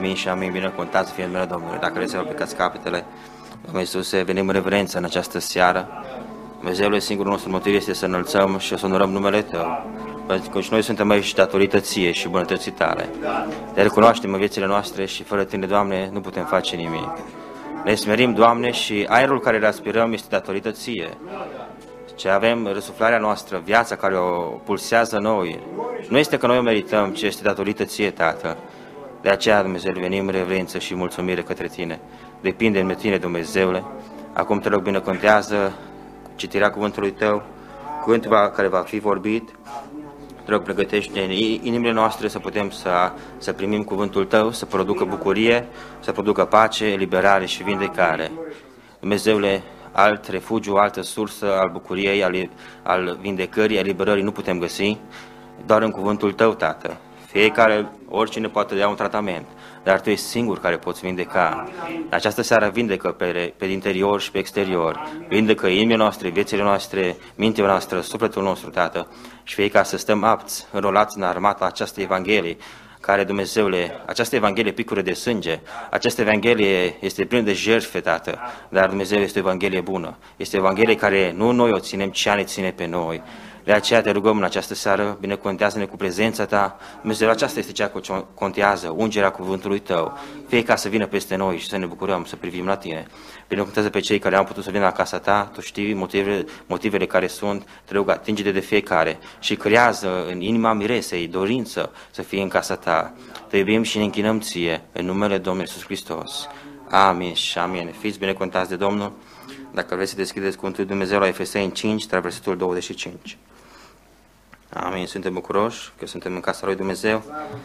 Amin și amin, binecuvântat să fie numele Domnului. Dacă vreți să vă plecați capetele, Domnul Iisuse, venim în reverență în această seară. Dumnezeule, singurul nostru motiv este să înălțăm și să onorăm numele Tău. Pentru că și noi suntem aici datorită Ție și bunătății Tale. Te recunoaștem în viețile noastre și fără Tine, Doamne, nu putem face nimic. Ne smerim, Doamne, și aerul care respirăm este datorită Ție. Ce avem, răsuflarea noastră, viața care o pulsează noi, nu este că noi o merităm, ci este datorită Ție, Tată. De aceea, Dumnezeu, venim în reverență și mulțumire către Tine. Depindem de Tine, Dumnezeule. Acum te rog, binecuvântează citirea cuvântului Tău, cuvântul care va fi vorbit. Te rog, pregătește inimile noastre să putem să primim cuvântul Tău, să producă bucurie, să producă pace, eliberare și vindecare. Dumnezeule, alt refugiu, altă sursă al bucuriei, al vindecării, al liberării nu putem găsi, doar în cuvântul Tău, Tată. Fiecare, oricine poate dea un tratament, dar Tu ești singur care poți vindeca. În această seară vindecă pe interior și pe exterior, vindecă inimile noastre, viețile noastre, mintea noastră, sufletul nostru, Tată, și fie ca să stăm apți, înrolați în armata aceastei Evanghelii, care, Dumnezeule, această Evanghelie picură de sânge, această Evanghelie este plină de jertfe, Tată, dar Dumnezeu este o Evanghelie bună. Este o Evanghelie care nu noi o ținem, ci ea ne ține pe noi. De aceea te rugăm în această seară, binecuvântează-ne cu prezența Ta. Dumnezeu, aceasta este cea ce contează, ungerea cuvântului Tău. Fie ca să vină peste noi și să ne bucurăm, să privim la Tine. Binecuvântează pe cei care au putut să vină la casa Ta, Tu știi motivele care sunt, te rog, atinge de fiecare și creează în inima miresei dorință să fie în casa Ta. Te iubim și ne închinăm Ție, în numele Domnului Iisus Hristos. Amin și amin. Fiți binecuvântați de Domnul. Dacă vreți să deschideți cuvântul lui Dumnezeu la Efeseni 5, versetul 25. Amin, suntem bucuroși că suntem în casa lui Dumnezeu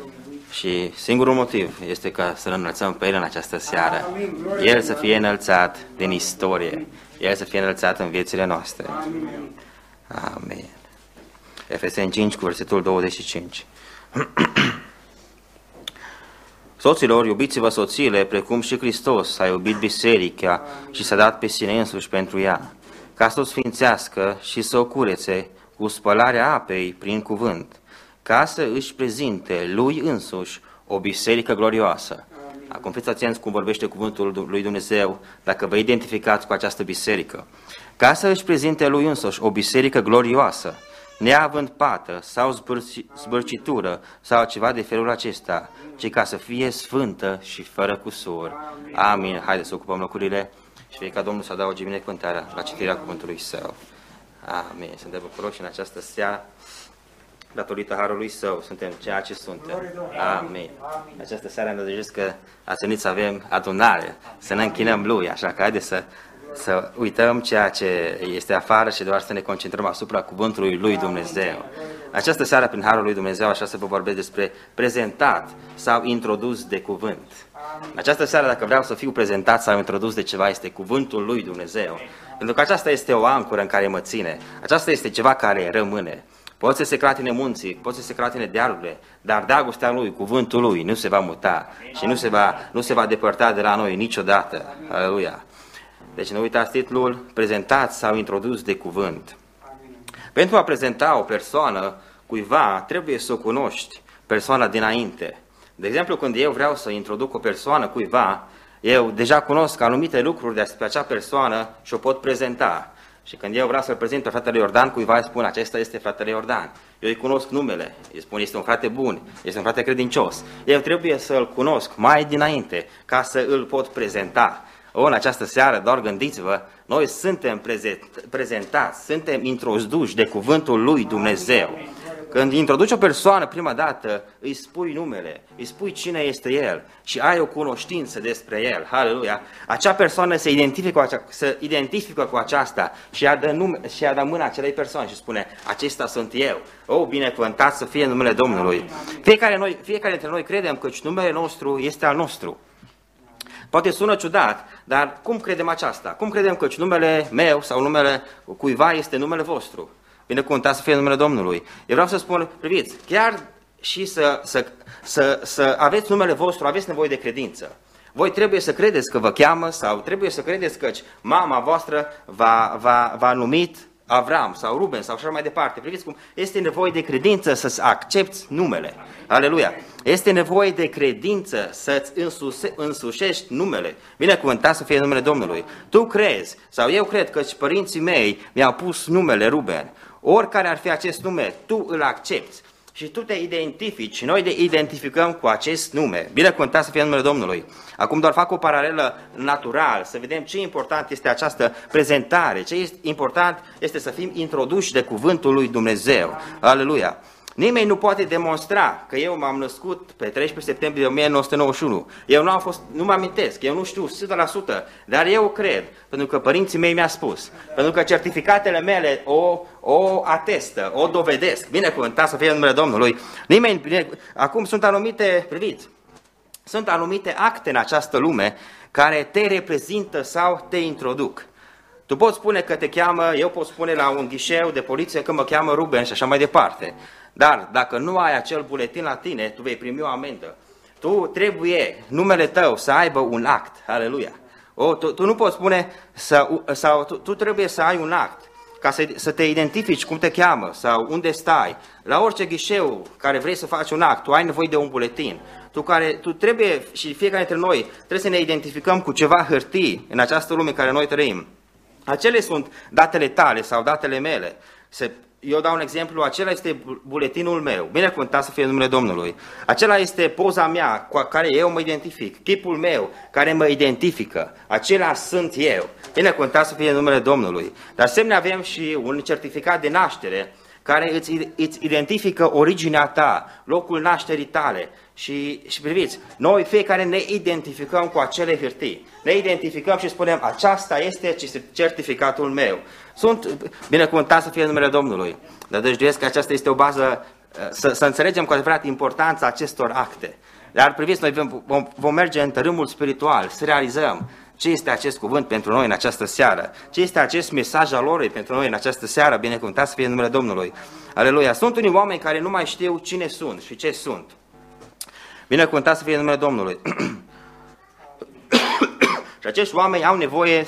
și singurul motiv este ca să-L înălțăm pe El în această seară. El să fie înălțat din istorie, El să fie înălțat în viețile noastre. Amin. Efeseni 5 cu versetul 25. Soților, iubiți-vă soțiile, precum și Hristos a iubit biserica și s-a dat pe sine însuși pentru ea, ca să o sfințească și să o curețe cu spălarea apei prin cuvânt, ca să își prezinte lui însuși o biserică glorioasă. Acum fiți atenți cum vorbește cuvântul lui Dumnezeu, dacă vă identificați cu această biserică. Ca să își prezinte lui însuși o biserică glorioasă, neavând pată sau zbârcitură sau ceva de felul acesta, ci ca să fie sfântă și fără cusur. Amin. Haideți să ocupăm locurile și fie ca Domnul să adauge binecuvântarea la citirea cuvântului Său. Amin. Suntem bucuroși în această seară, datorită harului Său, suntem ceea ce suntem. Amin. Această seară îmi dăjesc că ați venit să avem adunare, să ne închinăm Lui, așa că haideți să uităm ceea ce este afară și doar să ne concentrăm asupra cuvântului lui Dumnezeu. Această seară, prin harul lui Dumnezeu, așa să vă vorbesc despre prezentat sau introdus de cuvânt. Această seară, dacă vreau să fiu prezentat sau introdus de ceva, este cuvântul lui Dumnezeu. Pentru că aceasta este o ancoră în care mă ține. Aceasta este ceva care rămâne. Poți să se clatine munții, poți să se clatine dealurile, dar dragostea Lui, cuvântul Lui, nu se va muta și nu se va depărta de la noi niciodată. Aleluia! Deci nu uitați titlul, prezentat sau introdus de cuvânt. Pentru a prezenta o persoană cuiva, trebuie să o cunoști persoana dinainte. De exemplu, când eu vreau să introduc o persoană cuiva, eu deja cunosc anumite lucruri despre acea persoană și o pot prezenta. Și când eu vreau să-l prezint pe fratele Iordan, cuiva îi spun, acesta este fratele Iordan. Eu îi cunosc numele, îi spun, este un frate bun, este un frate credincios. Eu trebuie să-l cunosc mai dinainte ca să îl pot prezenta. În această seară, doar gândiți-vă, noi suntem prezentați, suntem introduși de cuvântul lui Dumnezeu. Când introduci o persoană prima dată, îi spui numele, îi spui cine este el și ai o cunoștință despre el. Haleluia! Acea persoană se identifică cu aceasta și i-a dă mâna acelei persoane și spune, acesta sunt eu. O, binecuvântat să fie numele Domnului. Fiecare dintre noi credem că numele nostru este al nostru. Poate sună ciudat, dar cum credem aceasta? Cum credem că numele meu sau numele cuiva este numele vostru? Binecuvântat să fie numele Domnului. Eu vreau să spun, priviți, chiar și să aveți numele vostru, aveți nevoie de credință. Voi trebuie să credeți că vă cheamă sau trebuie să credeți că mama voastră v-a numit Avram sau Ruben sau așa mai departe. Priviți cum este nevoie de credință să-ți accepti numele. Aleluia! Este nevoie de credință să-ți însușești numele. Binecuvântat să fie numele Domnului. Tu crezi, sau eu cred că părinții mei mi-au pus numele Ruben. Oricare ar fi acest nume, tu îl accepti. Și tu te identifici și noi te identificăm cu acest nume. Binecuvântat să fie numele Domnului. Acum doar fac o paralelă natural, să vedem ce important este această prezentare, ce este important este să fim introduși de cuvântul lui Dumnezeu. Aleluia! Nimeni nu poate demonstra că eu m-am născut pe 13 septembrie 1991. Eu nu mă amintesc, eu nu știu 100%, dar eu cred, pentru că părinții mei mi-au spus, pentru că certificatele mele o atestă, o dovedesc. Binecuvântat să fie numele Domnului. Acum sunt anumite acte în această lume care te reprezintă sau te introduc. Tu poți spune că te cheamă, eu pot spune la un ghișeu de poliție că mă cheamă Ruben și așa mai departe. Dar dacă nu ai acel buletin la tine, tu vei primi o amendă. Tu trebuie, numele tău, să aibă un act. Aleluia! Tu nu poți spune, tu trebuie să ai un act ca să te identifici cum te cheamă sau unde stai. La orice ghișeu care vrei să faci un act, tu ai nevoie de un buletin. Tu trebuie, și fiecare dintre noi, trebuie să ne identificăm cu ceva hârtii în această lume în care noi trăim. Acele sunt datele tale sau datele mele. Eu dau un exemplu, acela este buletinul meu, binecuvântat să fie numele Domnului. Acela este poza mea cu care eu mă identific, chipul meu care mă identifică, acela sunt eu, binecuvântat să fie numele Domnului. Dar asemenea avem și un certificat de naștere care îți identifică originea ta, locul nașterii tale. Și priviți, noi fiecare ne identificăm cu acele hârtii. Ne identificăm și spunem, aceasta este certificatul meu. Sunt binecuvântat să fie numele Domnului. Dar dăjduiesc că aceasta este o bază, să înțelegem cu adevărat importanța acestor acte. Dar priviți, noi vom merge în tărâmul spiritual, să realizăm ce este acest cuvânt pentru noi în această seară, ce este acest mesaj al lor pentru noi în această seară, binecuvântat să fie numele Domnului. Aleluia! Sunt unii oameni care nu mai știu cine sunt și ce sunt. Binecuvântat să fie numele Domnului. Și acești oameni au nevoie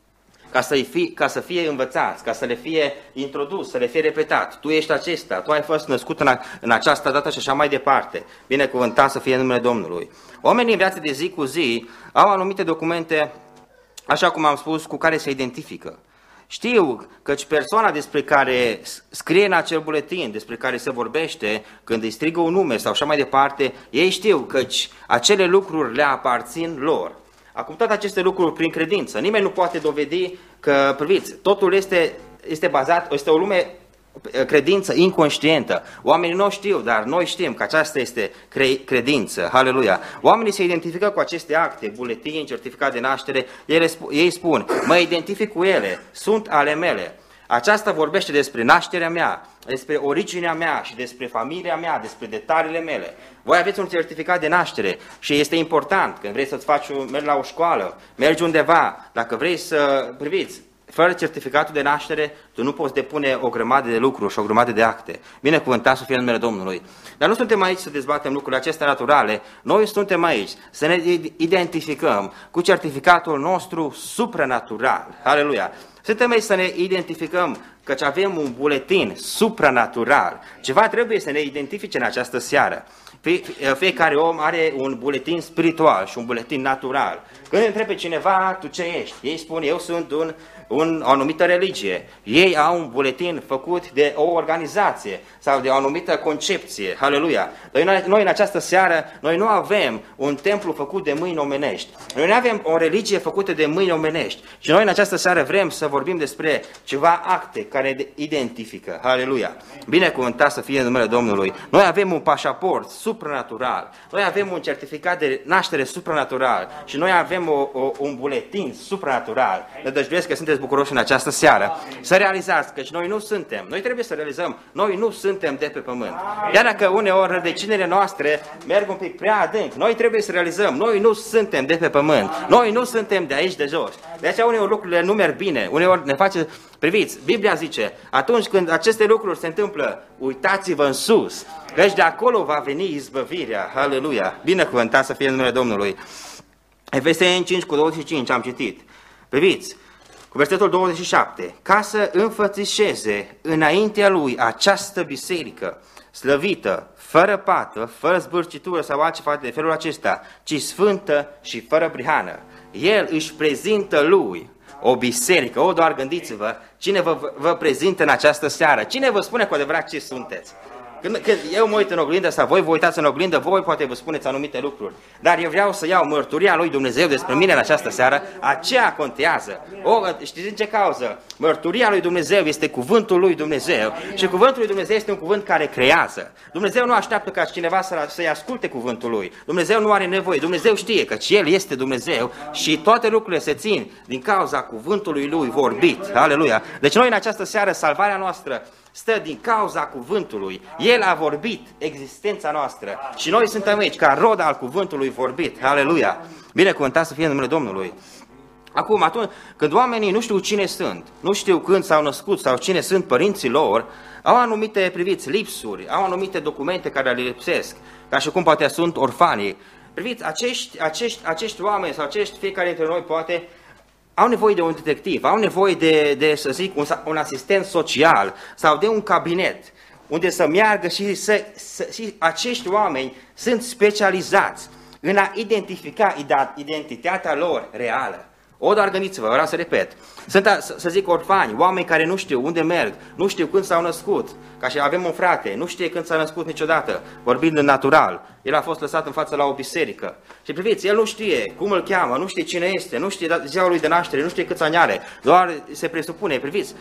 ca să fie învățați, ca să le fie introdus, să le fie repetat. Tu ești acesta, tu ai fost născut în această dată și așa mai departe. Binecuvântat să fie numele Domnului. Oamenii în viață de zi cu zi au anumite documente, așa cum am spus, cu care se identifică. Știu căci persoana despre care scrie în acel buletin, despre care se vorbește, când îi strigă un nume sau așa mai departe, ei știu căci acele lucruri le aparțin lor. Acum toate aceste lucruri prin credință. Nimeni nu poate dovedi că, priviți, totul este bazat, este o lume credință inconștientă. Oamenii nu știu, dar noi știm că aceasta este credință. Haleluia! Oamenii se identifică cu aceste acte, buletin, certificat de naștere, ei spun, mă identific cu ele, sunt ale mele. Aceasta vorbește despre nașterea mea, despre originea mea și despre familia mea, despre detaliile mele. Voi aveți un certificat de naștere și este important când vrei să-ți mergi la o școală, mergi undeva, dacă vrei să priviți, fără certificatul de naștere, tu nu poți depune o grămadă de lucruri și o grămadă de acte. Binecuvântat să fie numele Domnului. Dar nu suntem aici să dezbatem lucrurile acestea naturale, noi suntem aici să ne identificăm cu certificatul nostru supranatural. Aleluia! Suntem aici să ne identificăm căci avem un buletin supranatural. Ceva trebuie să ne identifice în această seară. Fiecare om are un buletin spiritual și un buletin natural. Când întrebi pe cineva, tu ce ești? Ei spun, eu sunt o anumită religie. Ei au un buletin făcut de o organizație sau de o anumită concepție. Haleluia! Noi în această seară, noi nu avem un templu făcut de mâini omenești. Noi nu avem o religie făcută de mâini omenești. Și noi în această seară vrem să vorbim despre ceva acte care ne identifică. Haleluia! Binecuvântat să fie numele Domnului. Noi avem un pașaport supranatural. Noi avem un certificat de naștere supranatural. Și noi avem un buletin supranatural. Ne dăjduiesc că sunteți bucuroși în această seară. Să realizați că noi nu suntem. Noi trebuie să realizăm, noi nu suntem de pe pământ. Iar dacă uneori rădăcinile noastre merg un pic prea adânc, noi trebuie să realizăm, noi nu suntem de pe pământ. Noi nu suntem de aici de jos. De aceea uneori lucrurile nu merg bine. Uneori ne face, priviți, Biblia zice, atunci când aceste lucruri se întâmplă, uitați-vă în sus, căci de acolo va veni izbăvirea. Haleluia! Binecuvântat să fie numele Domnului. Efeseni 5:25 am citit. Priviți, cu versetul 27, ca să înfățișeze înaintea lui această biserică slăvită, fără pată, fără zbârcitură sau altceva de felul acesta, ci sfântă și fără prihană. El își prezintă lui o biserică. O, doar gândiți-vă, cine vă prezintă în această seară? Cine vă spune cu adevărat ce sunteți? Când eu mă uit în oglindă sau voi vă uitați în oglindă, voi poate vă spuneți anumite lucruri. Dar eu vreau să iau mărturia lui Dumnezeu despre mine în această seară, aceea contează. Știți din ce cauză? Mărturia lui Dumnezeu este cuvântul lui Dumnezeu și cuvântul lui Dumnezeu este un cuvânt care creează. Dumnezeu nu așteaptă ca cineva să-i asculte cuvântul lui. Dumnezeu nu are nevoie. Dumnezeu știe că El este Dumnezeu și toate lucrurile se țin din cauza cuvântului lui vorbit. Aleluia! Deci noi în această seară, salvarea noastră stă din cauza cuvântului. El a vorbit existența noastră și noi suntem aici ca rod al cuvântului vorbit. Aleluia! Binecuvântat să fie numele Domnului. Acum, atunci când oamenii nu știu cine sunt, nu știu când s-au născut sau cine sunt părinții lor, au anumite, priviți, lipsuri, au anumite documente care le lipsesc, ca și cum poate sunt orfanii. Priviți, acești oameni sau fiecare dintre noi poate au nevoie de un detectiv, au nevoie de să zic, un asistent social sau de un cabinet unde să meargă și acești oameni sunt specializați în a identifica identitatea lor reală. Doar gândiți-vă, vreau să repet, sunt, să zic, orfani, oameni care nu știu unde merg, nu știu când s-au născut, ca și avem un frate, nu știe când s-a născut niciodată, vorbind în natural, el a fost lăsat în față la o biserică. Și priviți, el nu știe cum îl cheamă, nu știe cine este, nu știe ziua lui de naștere, nu știe câți ani are, doar se presupune, priviți,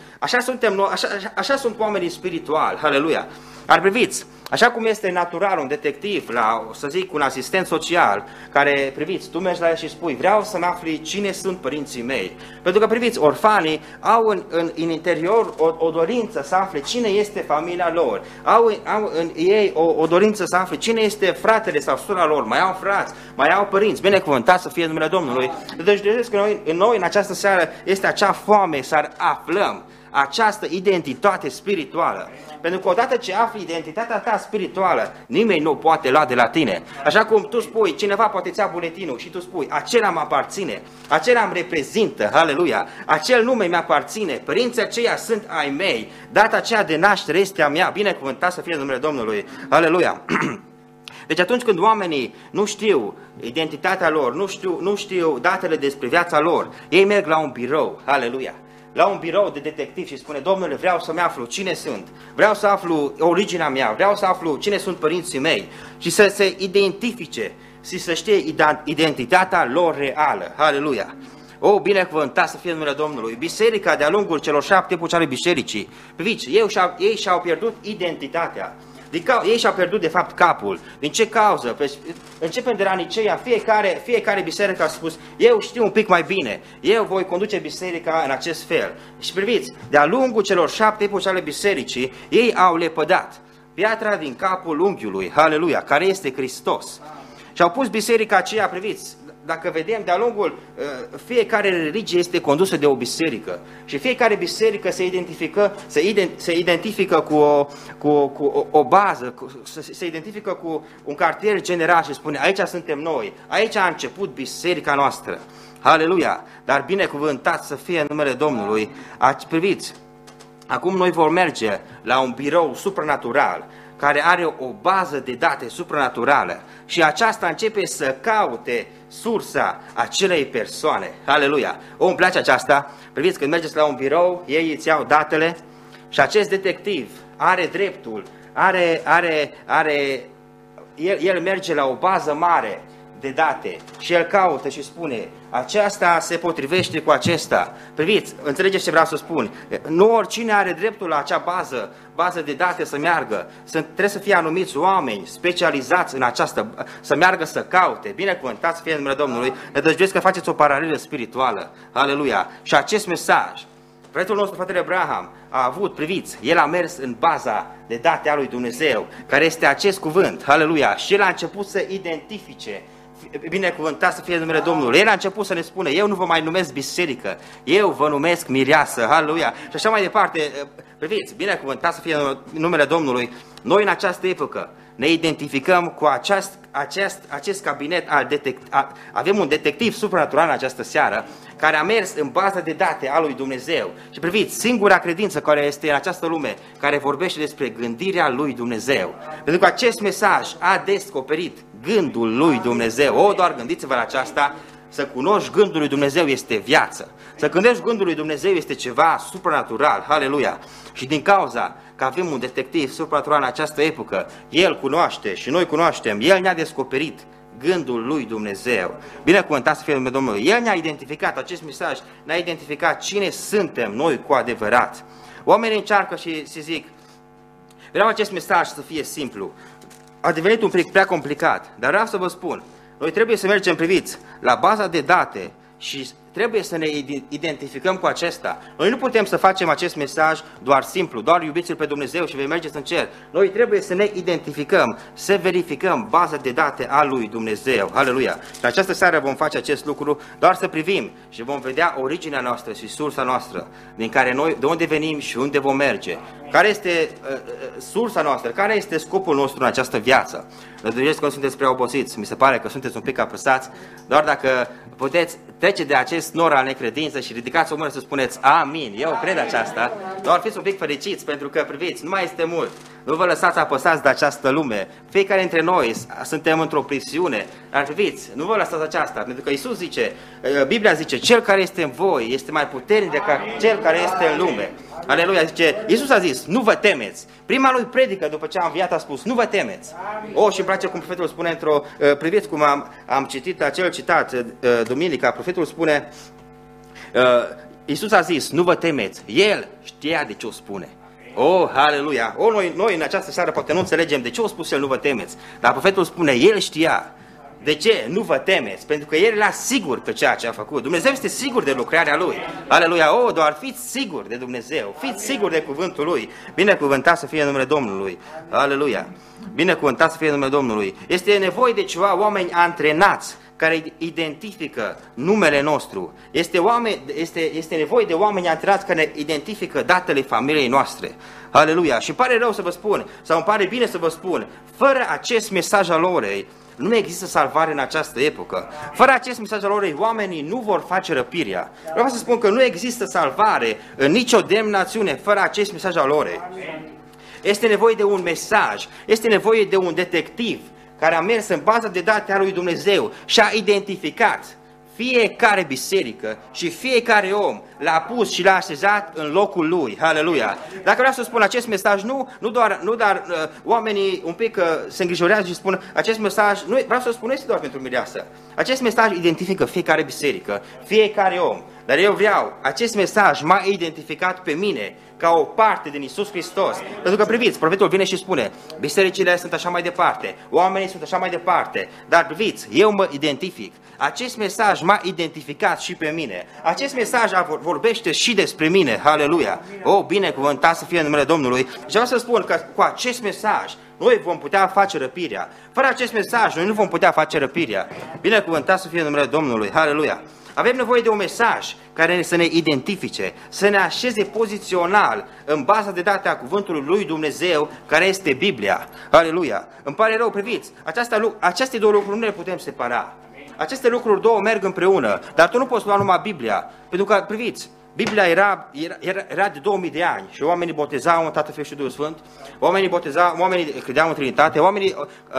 așa sunt oamenii spirituali, haleluia. Dar priviți, așa cum este natural un detectiv, să zic, un asistent social, care, priviți, tu mergi la el și spui, vreau să-mi afli cine sunt părinții mei. Pentru că, priviți, orfanii au în interior o dorință să afle cine este familia lor. Au în ei o dorință să afle cine este fratele sau sora lor. Mai au frați, mai au părinți. Binecuvântat să fie numele Domnului. Deci, vedeți că noi în această seară este acea foame să aflăm această identitate spirituală. Pentru că odată ce afli identitatea ta spirituală, nimeni nu poate lua de la tine. Așa cum tu spui, cineva poate ți-a buletinul și tu spui, acela mă aparține, acela îmi reprezintă, aleluia, acel nume mi-aparține, părinții aceia sunt ai mei, data aceea de naștere este a mea, binecuvântat să fie numele Domnului, aleluia. Deci atunci când oamenii nu știu identitatea lor, nu știu datele despre viața lor, ei merg la un birou, aleluia. La un birou de detectiv și spune, domnule, vreau să-mi aflu cine sunt, vreau să aflu originea mea, vreau să aflu cine sunt părinții mei și să se identifice și să știe identitatea lor reală. Aleluia! Binecuvântat să fie numele Domnului! Biserica de-a lungul celor 7 epoci ale bisericii, priviți, ei și-au pierdut identitatea. Ei și-au pierdut de fapt capul. Din ce cauză? Începem de la Niceea, fiecare biserică a spus, eu știu un pic mai bine, eu voi conduce biserica în acest fel. Și priviți, de-a lungul celor 7 epoci ale bisericii, ei au lepădat piatra din capul unghiului, aleluia, care este Hristos. Și au pus biserica aceea, priviți, dacă vedem, de-a lungul, fiecare religie este condusă de o biserică și fiecare biserică se identifică cu o bază, se identifică cu un cartier general și spune, aici suntem noi, aici a început biserica noastră. Aleluia! Dar binecuvântat să fie numele Domnului. Priviți, acum noi vom merge la un birou supranatural care are o bază de date supranaturală și aceasta începe să caute sursa acelei persoane. Aleluia! Îmi place aceasta. Priviți, când mergeți la un birou, ei îți iau datele și acest detectiv are dreptul, el merge la o bază mare de date și el caută și spune, aceasta se potrivește cu acesta. Priviți, înțelegeți ce vreau să spun? Nu oricine are dreptul la acea bază de date să meargă. Trebuie să fie anumiți oameni specializați în această, să meargă să caute. Binecuvântat să fie numele Domnului. Ne dăjduiesc că faceți o paralelă spirituală. Aleluia! Și acest mesaj, prietenul nostru, fratele Abraham, a avut, priviți, el a mers în baza de date a lui Dumnezeu, care este acest cuvânt. Aleluia! Și el a început să identifice. Binecuvântat să fie numele Domnului. El a început să ne spună, eu nu vă mai numesc biserică, eu vă numesc mireasă, aleluia. Și așa mai departe, priviți, binecuvântat să fie numele Domnului. Noi în această epocă ne identificăm cu acest cabinet avem un detectiv supranatural în această seară care a mers în baza de date a lui Dumnezeu. Și priviți, singura credință care este în această lume, care vorbește despre gândirea lui Dumnezeu. Pentru că acest mesaj a descoperit gândul lui Dumnezeu. Doar gândiți-vă la aceasta, să cunoști gândul lui Dumnezeu este viață. Să gândești gândul lui Dumnezeu este ceva supranatural, haleluia. Și din cauza că avem un detectiv supranatural în această epocă, el cunoaște și noi cunoaștem, el ne-a descoperit gândul lui Dumnezeu. Binecuvântat să fie numele Domnului. El ne-a identificat, acest mesaj ne-a identificat cine suntem noi cu adevărat. Oamenii încearcă și se zic, vreau acest mesaj să fie simplu. A devenit un pic prea complicat, dar vreau să vă spun, noi trebuie să mergem, priviți, la baza de date și trebuie să ne identificăm cu acesta. Noi nu putem să facem acest mesaj doar simplu, doar iubiți-L pe Dumnezeu și vei mergeți în cer. Noi trebuie să ne identificăm, să verificăm baza de date a lui Dumnezeu. Aleluia! În această seară vom face acest lucru, doar să privim și vom vedea originea noastră și sursa noastră, din care noi, de unde venim și unde vom merge. Care este sursa noastră? Care este scopul nostru în această viață? Nădăjduiesc că nu sunteți prea obosiți, mi se pare că sunteți un pic apăsați, doar dacă puteți trece de acest nor al necredință și ridicați o mână să spuneți amin, eu cred aceasta, doar fiți un pic fericiți pentru că, priviți, nu mai este mult. Nu vă lăsați apăsați de această lume. Fiecare dintre noi suntem într-o presiune. Dar priviți, nu vă lăsați aceasta, pentru că Iisus zice, Biblia zice, cel care este în voi este mai puternic decât cel care este în lume. Aleluia, zice, Iisus a zis, nu vă temeți. Prima lui predică după ce a înviat a spus, nu vă temeți. Și îmi place cum profetul spune priviți cum am citit acel citat, duminica, profetul spune, Iisus a zis, nu vă temeți. El știa de ce o spune. Aleluia! Noi în această seară poate nu înțelegem de ce a spus el nu vă temeți, dar profetul spune, el știa. De ce? Nu vă temeți, pentru că el era sigur pe ceea ce a făcut. Dumnezeu este sigur de lucrarea lui. Aleluia! Doar fiți siguri de Dumnezeu, fiți siguri de cuvântul lui. Binecuvântat să fie numele Domnului. Aleluia! Binecuvântat să fie numele Domnului. Este nevoie de ceva oameni antrenați care identifică numele nostru. Este nevoie de oameni antrenați care identifică datele familiei noastre. Aleluia! Și îmi pare rău să vă spun, sau îmi pare bine să vă spun, fără acest mesaj al orei, nu există salvare în această epocă. Fără acest mesaj al orei, oamenii nu vor face răpirea. Vreau să spun că nu există salvare în nicio demnațiune fără acest mesaj al orei. Este nevoie de un mesaj, este nevoie de un detectiv care a mers în baza de date a lui Dumnezeu și a identificat fiecare biserică și fiecare om, l-a pus și l-a așezat în locul lui. Aleluia! Dacă vreau să spun acest mesaj, nu doar oamenii un pic se îngrijorează și spun acest mesaj, nu vreau să spun este doar pentru mireasă. Acest mesaj identifică fiecare biserică, fiecare om. Dar eu vreau, acest mesaj m-a identificat pe mine ca o parte din Iisus Hristos. Pentru că priviți, profetul vine și spune, bisericile sunt așa mai departe, oamenii sunt așa mai departe, dar priviți, eu mă identific. Acest mesaj m-a identificat și pe mine. Acest mesaj vorbește și despre mine. Aleluia! Binecuvântat să fie numele Domnului. Și vreau să spun că cu acest mesaj noi vom putea face răpirea. Fără acest mesaj noi nu vom putea face răpirea. Binecuvântat să fie numele Domnului. Aleluia! Avem nevoie de un mesaj care să ne identifice, să ne așeze pozițional în baza de date a cuvântului lui Dumnezeu, care este Biblia. Aleluia! Îmi pare rău, priviți, aceste două lucruri nu le putem separa. Aceste lucruri două merg împreună, dar tu nu poți lua numai Biblia, pentru că, priviți, Biblia era de 2000 de ani și oamenii botezau în Tatăl, Fiul și Duhul Sfânt, oamenii credeau în Trinitate, oamenii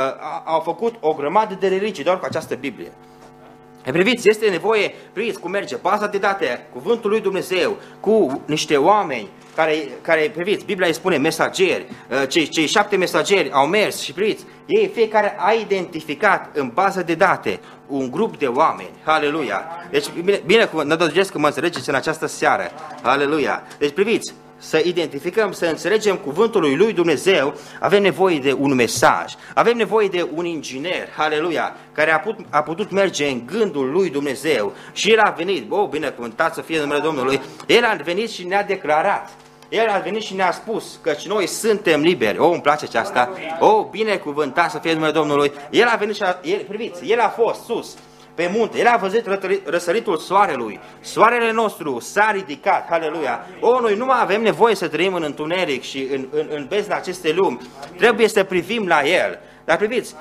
au făcut o grămadă de religii doar cu această Biblie. Priviți, este nevoie, priviți cum merge, baza de date, cuvântul lui Dumnezeu, cu niște oameni care priviți, Biblia îi spune mesageri, cei 7 mesageri au mers și priviți, ei fiecare a identificat în bază de date un grup de oameni. Aleluia! Deci bine nădăjduiesc că mă înțelegeți în această seară. Aleluia! Deci priviți, să identificăm, să înțelegem cuvântul lui Dumnezeu, avem nevoie de un mesaj, avem nevoie de un inginer, aleluia, care a putut merge în gândul lui Dumnezeu și el a venit, binecuvântat să fie numele Domnului, el a venit și ne-a declarat. El a venit și ne-a spus că noi suntem liberi. Îmi place aceasta. Binecuvântat să fie numele Domnului. El a venit și priviți, el a fost sus. pe munte. El a văzut răsăritul soarelui. Soarele nostru s-a ridicat. Haleluia! Noi nu mai avem nevoie să trăim în întuneric și în bezna acestei lumi. Trebuie să privim la el. Dar priviți,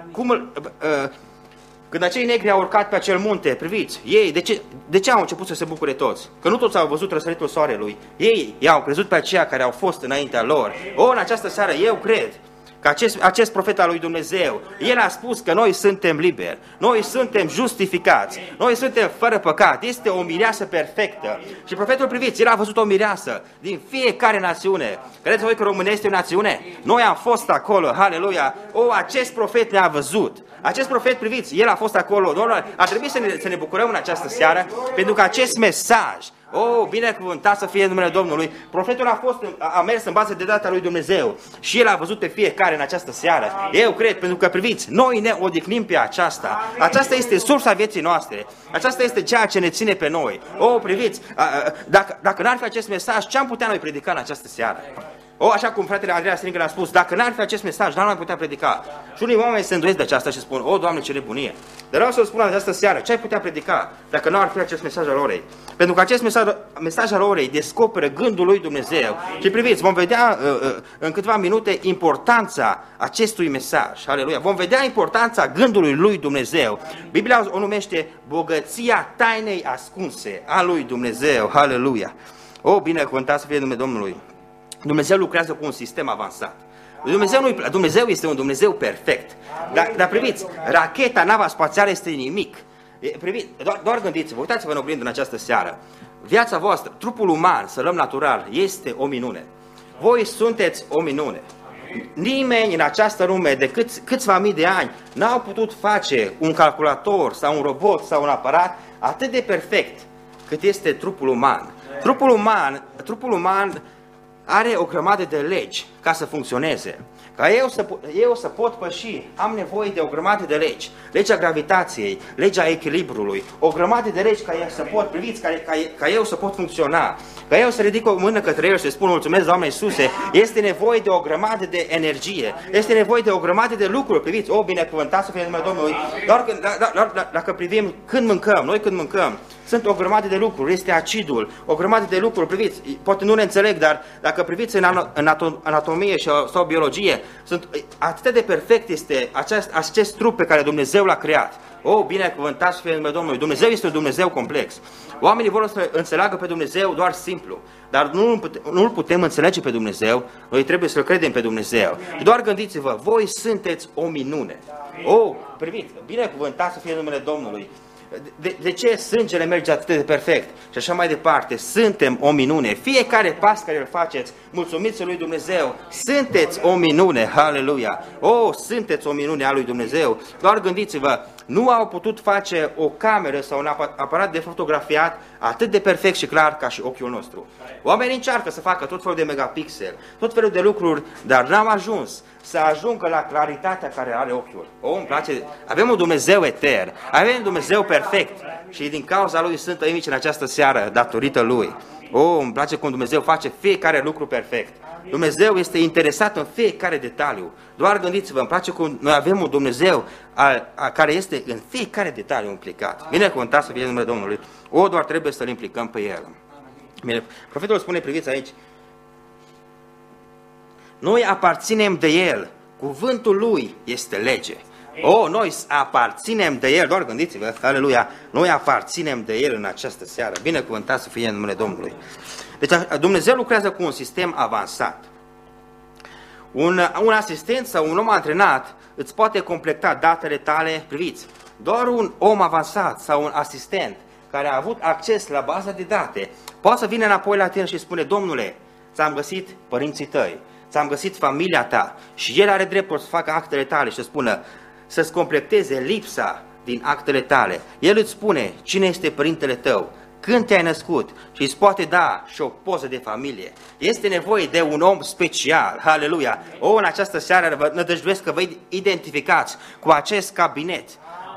când acei negri au urcat pe acel munte, priviți, ei, de ce au început să se bucure toți? Că nu toți au văzut răsăritul soarelui. Ei i-au crezut pe aceia care au fost înaintea lor. În această seară eu cred că acest profet al lui Dumnezeu, el a spus că noi suntem liberi, noi suntem justificați, noi suntem fără păcat, este o mireasă perfectă. Și profetul, priviți, el a văzut o mireasă din fiecare națiune. Credeți voi că România este o națiune? Noi am fost acolo, haleluia! Acest profet ne-a văzut. Acest profet, priviți, el a fost acolo. Doamne, ar trebui să ne bucurăm în această seară, pentru că acest mesaj, binecuvântat să fie numele Domnului. Profetul a mers în bază de date a lui Dumnezeu și el a văzut pe fiecare în această seară. Eu cred, pentru că priviți, noi ne odihnim pe aceasta. Aceasta este sursa vieții noastre. Aceasta este ceea ce ne ține pe noi. Priviți, dacă n-ar fi acest mesaj, ce am putea noi predica în această seară? Așa cum fratele Andreea Stringă a spus, dacă n-ar fi acest mesaj, n-ar mai putea predica. Și unii oameni se îndoiesc de aceasta și spun, Doamne, ce nebunie. Dar vreau să-l spun în această seară, ce ai putea predica dacă n-ar fi acest mesaj al orei? Pentru că acest mesaj al orei descoperă gândul lui Dumnezeu. Și priviți, vom vedea în câteva minute importanța acestui mesaj. Aleluia! Vom vedea importanța gândului lui Dumnezeu. Biblia o numește bogăția tainei ascunse a lui Dumnezeu. Aleluia! Binecuvântat să fie numele Domnului. Dumnezeu lucrează cu un sistem avansat. Dumnezeu este un Dumnezeu perfect. Dar priviți, racheta, nava spațială este nimic. Priviți, doar gândiți-vă, uitați-vă în oglindă în această seară. Viața voastră, trupul uman, să luăm natural, este o minune. Voi sunteți o minune. Nimeni în această lume de câțiva mii de ani n-au putut face un calculator sau un robot sau un aparat atât de perfect cât este trupul uman. Trupul uman are o grămadă de legi ca să funcționeze. Ca eu să pot păși, am nevoie de o grămadă de legi. Legea gravitației, legea echilibrului, o grămadă de legi ca eu să pot, priviți, ca eu să pot funcționa. Ca eu să ridic o mână către el și să spun mulțumesc, Doamne Iisuse, este nevoie de o grămadă de energie, este nevoie de o grămadă de lucruri, priviți, binecuvântat să fie numele Domnului. Dacă privim când mâncăm, sunt o grămadă de lucruri, este acidul, o grămadă de lucruri, priviți, poate nu ne înțeleg, dar dacă priviți în anatomie sau biologie, atât de perfect este acest trup pe care Dumnezeu l-a creat. Binecuvântat să fie numele Domnului. Dumnezeu este un Dumnezeu complex. Oamenii vor să înțeleagă pe Dumnezeu doar simplu, dar nu-L putem înțelege pe Dumnezeu, noi trebuie să-L credem pe Dumnezeu. Și doar gândiți-vă, voi sunteți o minune. Priviți, binecuvântat să fie numele Domnului. De ce sângele merge atât de perfect? Și așa mai departe, suntem o minune. Fiecare pas care îl faceți, mulțumiți lui Dumnezeu, sunteți o minune, haleluia! Sunteți o minune a lui Dumnezeu. Doar gândiți-vă, nu au putut face o cameră sau un aparat de fotografiat atât de perfect și clar ca și ochiul nostru. Oamenii încearcă să facă tot felul de megapixel, tot felul de lucruri, dar n-am ajuns să ajungă la claritatea care are ochiul. Îmi place, avem un Dumnezeu etern, avem un Dumnezeu perfect și din cauza Lui sunt aici în această seară, datorită Lui. Îmi place cum Dumnezeu face fiecare lucru perfect. Dumnezeu este interesat în fiecare detaliu. Doar gândiți-vă, îmi place cum noi avem un Dumnezeu care este în fiecare detaliu implicat. Binecuvântat să fie numele Domnului. Doar trebuie să-L implicăm pe El. Bine, profetul spune, priviți aici, noi aparținem de El, cuvântul Lui este lege. Noi aparținem de El, doar gândiți-vă, aleluia, noi aparținem de El în această seară. Binecuvântat să fie în numele Domnului. Deci Dumnezeu lucrează cu un sistem avansat. Un asistent sau un om antrenat îți poate completa datele tale, priviți, doar un om avansat sau un asistent care a avut acces la baza de date poate să vină înapoi la tine și spune, Domnule, ți-am găsit părinții tăi, ți-am găsit familia ta și el are dreptul să facă actele tale și să spună, să-ți completeze lipsa din actele tale. El îți spune cine este părintele tău, când te-ai născut și îți poate da și o poză de familie. Este nevoie de un om special, haleluia. În această seară vă nădăjduiesc că vă identificați cu acest cabinet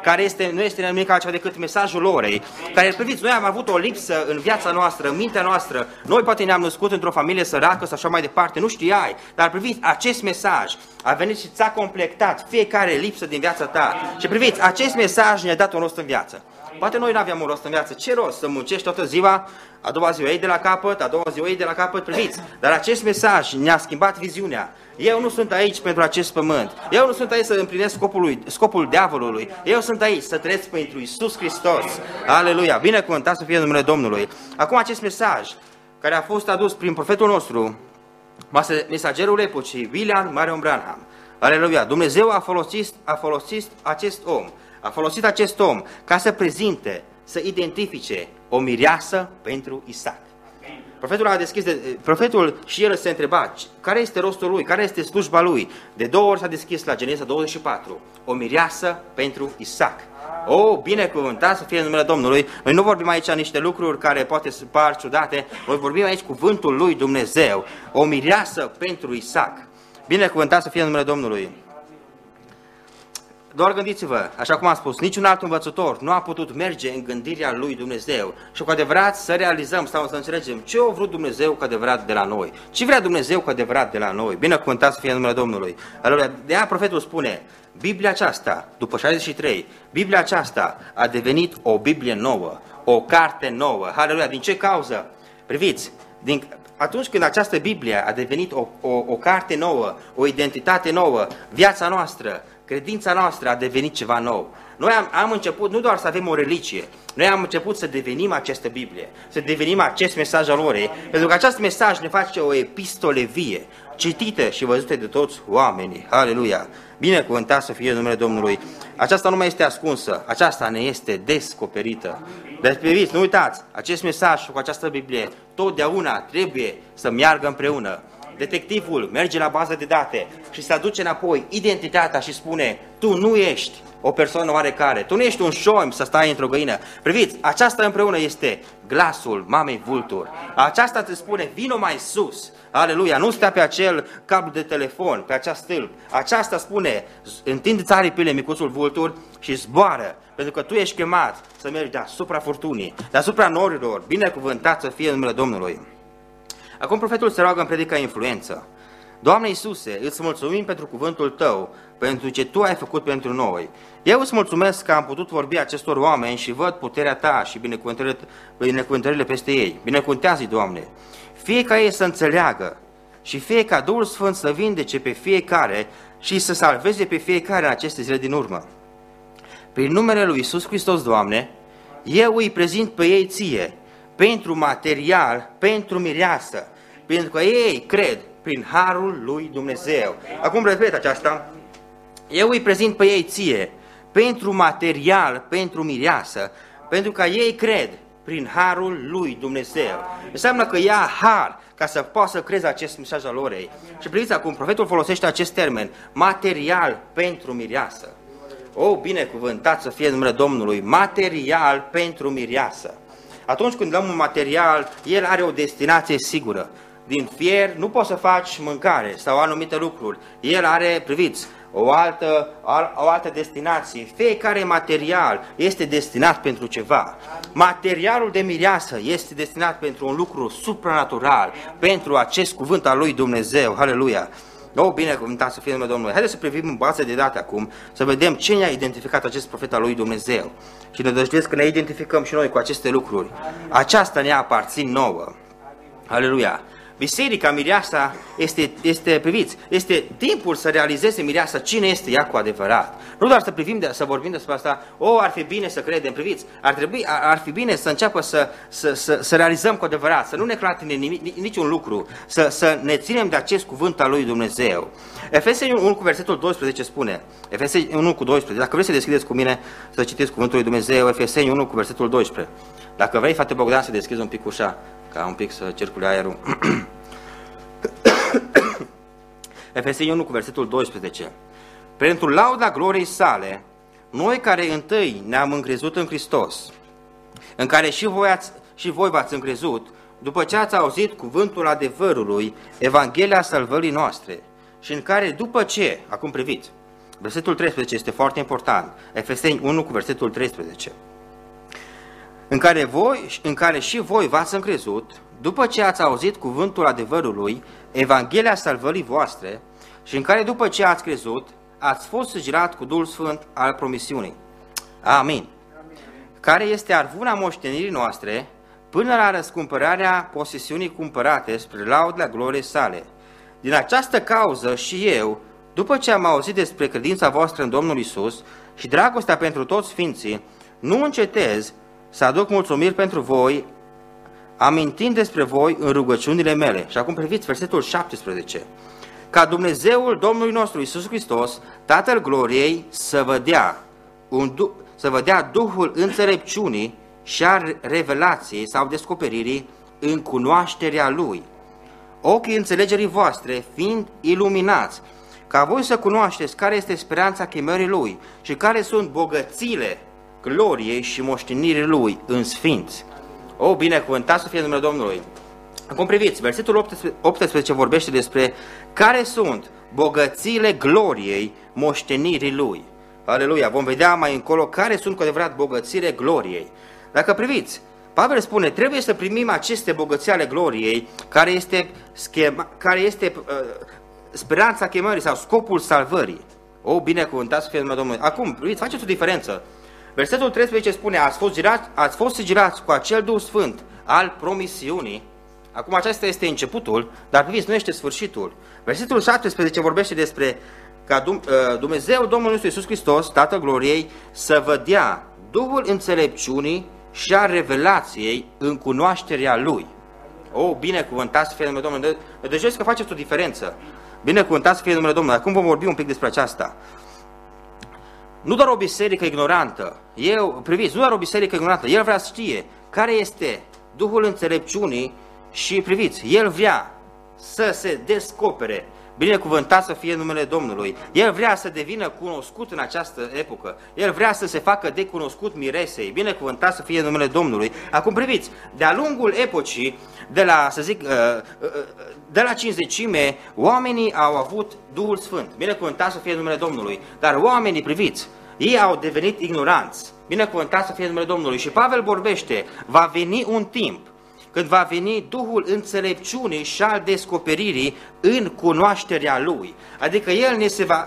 care nu este nimic altceva decât mesajul orei, care, priviți, noi am avut o lipsă în viața noastră, în mintea noastră, noi poate ne-am născut într-o familie săracă sau așa mai departe, nu știai, dar priviți, acest mesaj a venit și ți-a completat fiecare lipsă din viața ta. Și priviți, acest mesaj ne-a dat un rost în viață. Poate noi nu aveam un rost în viață. Ce rost? Să muncești toată ziua, a doua zi o iei de la capăt, a doua zi o iei de la capăt, priviți. Dar acest mesaj ne-a schimbat viziunea. Eu nu sunt aici pentru acest pământ. Eu nu sunt aici să împlinesc scopul diavolului. Eu sunt aici să trăiesc pentru Iisus Hristos. Aleluia! Binecuvântat să fie numele Domnului. Acum acest mesaj care a fost adus prin profetul nostru, mesagerul epocii, William Marion Branham. Aleluia! Dumnezeu a folosit acest om ca să prezinte, să identifice o mireasă pentru Isaac. Profetul și el se întreba care este rostul lui, care este slujba lui. De 2 ori s-a deschis la Geneza 24, o mireasă pentru Isaac. O, binecuvântat să fie numele Domnului. Noi nu vorbim aici niște lucruri care poate să par ciudate, noi vorbim aici cuvântul lui Dumnezeu, o mireasă pentru Isaac. Binecuvântat să fie numele Domnului. Doar gândiți-vă, așa cum am spus, niciun alt învățător nu a putut merge în gândirea lui Dumnezeu și cu adevărat să realizăm sau să înțelegem ce a vrut Dumnezeu cu adevărat de la noi. Ce vrea Dumnezeu cu adevărat de la noi? Binecuvântat să fie numele Domnului. De aia profetul spune, Biblia aceasta, după 63, Biblia aceasta a devenit o Biblie nouă, o carte nouă. Aleluia! Din ce cauză? Priviți, atunci când această Biblie a devenit o carte nouă, o identitate nouă, viața noastră, credința noastră a devenit ceva nou. Noi am început nu doar să avem o religie, noi am început să devenim această Biblie, să devenim acest mesaj al orei, pentru că acest mesaj ne face o epistole vie, citită și văzută de toți oamenii. Aleluia! Binecuvântat să fie numele Domnului. Aceasta nu mai este ascunsă, aceasta ne este descoperită. Deci, priviți, nu uitați, acest mesaj cu această Biblie totdeauna trebuie să meargă împreună. Detectivul merge la bază de date și se aduce înapoi identitatea și spune, tu nu ești o persoană oarecare, tu nu ești un șoim să stai într-o găină. Priviți, aceasta împreună este glasul mamei vulturi. Aceasta te spune, vino mai sus. Aleluia, nu stea pe acel cablu de telefon, pe acea stâlp. Aceasta spune, întinde-ți aripile, micuțul vultur, și zboară, pentru că tu ești chemat să mergi deasupra furtunii, deasupra norilor. Binecuvântat să fie numele Domnului. Acum profetul se roagă în predica influență. Doamne Iisuse, îți mulțumim pentru cuvântul Tău, pentru ce Tu ai făcut pentru noi. Eu îți mulțumesc că am putut vorbi acestor oameni și văd puterea Ta și binecuvântările peste ei. Binecuvântează-i, Doamne! Fie ca ei să înțeleagă și fie ca Duhul Sfânt să vindece pe fiecare și să salveze pe fiecare în aceste zile din urmă. Prin numele lui Iisus Hristos, Doamne, eu îi prezint pe ei Ție, pentru material, pentru mireasă, pentru că ei cred prin harul lui Dumnezeu. Acum repet aceasta, eu îi prezint pe ei Ție, pentru material, pentru mireasă, pentru că ei cred prin harul lui Dumnezeu. Înseamnă că ia har ca să poată să creze acest mesaj al orei. Și priviți acum, profetul folosește acest termen, material pentru mireasă. O, binecuvântat să fie numele Domnului, material pentru mireasă. Atunci când dăm un material, el are o destinație sigură. Din fier nu poți să faci mâncare sau anumite lucruri. El are, priviți, o altă destinație. Fiecare material este destinat pentru ceva. Materialul de mireasă este destinat pentru un lucru supranatural, pentru acest cuvânt al lui Dumnezeu. Aleluia! O, binecuvântat să fie numele Domnului. Haideți să privim în bază de date acum, să vedem ce ne-a identificat acest profet al lui Dumnezeu. Și ne dăjduiesc că ne identificăm și noi cu aceste lucruri. Aceasta ne aparțin nouă. Aleluia! Biserica, mireasa, priviți, este timpul să realizeze mireasa cine este ea cu adevărat. Nu doar să vorbim despre asta, ar fi bine să credem, priviți, ar fi bine să înceapă să realizăm cu adevărat, să nu ne clatine niciun lucru, să ne ținem de acest cuvânt al lui Dumnezeu. Efeseni 1 cu versetul 12 spune, Efeseni 1 cu 12, dacă vreți să deschideți cu mine să citiți cuvântul lui Dumnezeu, Efeseni 1 cu versetul 12. Dacă vrei, frate Bogdan, să deschizi un pic ușa, ca un pic să circule aerul. Efeseni 1 cu versetul 12. Pentru lauda gloriei sale, noi care întâi ne-am încrezut în Hristos, în care și voi v-ați încrezut, după ce ați auzit cuvântul adevărului, Evanghelia salvării noastre, și în care după ce, acum priviți, Versetul 13 este foarte important. Efeseni 1 cu versetul 13. În care și voi v-ați încrezut, după ce ați auzit cuvântul adevărului, Evanghelia salvării voastre, și în care după ce ați crezut, ați fost sigilat cu Duhul Sfânt al promisiunii. Amin. Care este arvuna moștenirii noastre, până la răscumpărarea posesiunii cumpărate spre lauda gloriei sale. Din această cauză și eu, după ce am auzit despre credința voastră în Domnul Isus și dragostea pentru toți sfinții, nu încetez să aduc mulțumiri pentru voi, amintind despre voi în rugăciunile mele. Și acum priviți versetul 17. Ca Dumnezeul Domnului nostru Isus Hristos, Tatăl gloriei, să vă dea Duhul înțelepciunii și a revelației sau descoperirii în cunoașterea Lui. Ochii înțelegerii voastre fiind iluminați, ca voi să cunoașteți care este speranța chemării Lui și care sunt bogățiile gloriei și moștenirii Lui în sfinți. O, binecuvântat să fie numele Domnului! Acum priviți, versetul 18 vorbește despre care sunt bogățiile gloriei moștenirii Lui. Aleluia! Vom vedea mai încolo care sunt cu adevărat bogățiile gloriei. Dacă priviți, Pavel spune, trebuie să primim aceste bogății ale gloriei, care este speranța chemării sau scopul salvării. O, binecuvântat să fie numele Domnului! Acum, priviți, faceți o diferență. Versetul 13 spune, ați fost sigilați cu acel Duh Sfânt al promisiunii. Acum acesta este începutul, dar priviți, nu este sfârșitul. Versetul 17 vorbește despre ca Dumnezeu, Domnul nostru Iisus Hristos, Tatăl gloriei, să vă dea Duhul înțelepciunii și a revelației în cunoașterea Lui. O, binecuvântat să fie numele Domnului! Deci că faceți o diferență. Binecuvântat să fie numele Domnului! Acum vom vorbi un pic despre aceasta. Nu doar o biserică ignorantă, priviți, nu doar o biserică ignorantă, el vrea să știe care este Duhul înțelepciunii și priviți, el vrea să se descopere. Binecuvântat să fie numele Domnului. El vrea să devină cunoscut în această epocă. El vrea să se facă de cunoscut miresei. Binecuvântat să fie numele Domnului. Acum priviți, de-a lungul epocii, de la Cincizecime, oamenii au avut Duhul Sfânt. Binecuvântat să fie numele Domnului. Dar oamenii, priviți, ei au devenit ignoranți. Binecuvântat să fie numele Domnului. Și Pavel vorbește, va veni un timp când va veni Duhul înțelepciunii și al descoperirii în cunoașterea Lui. Adică El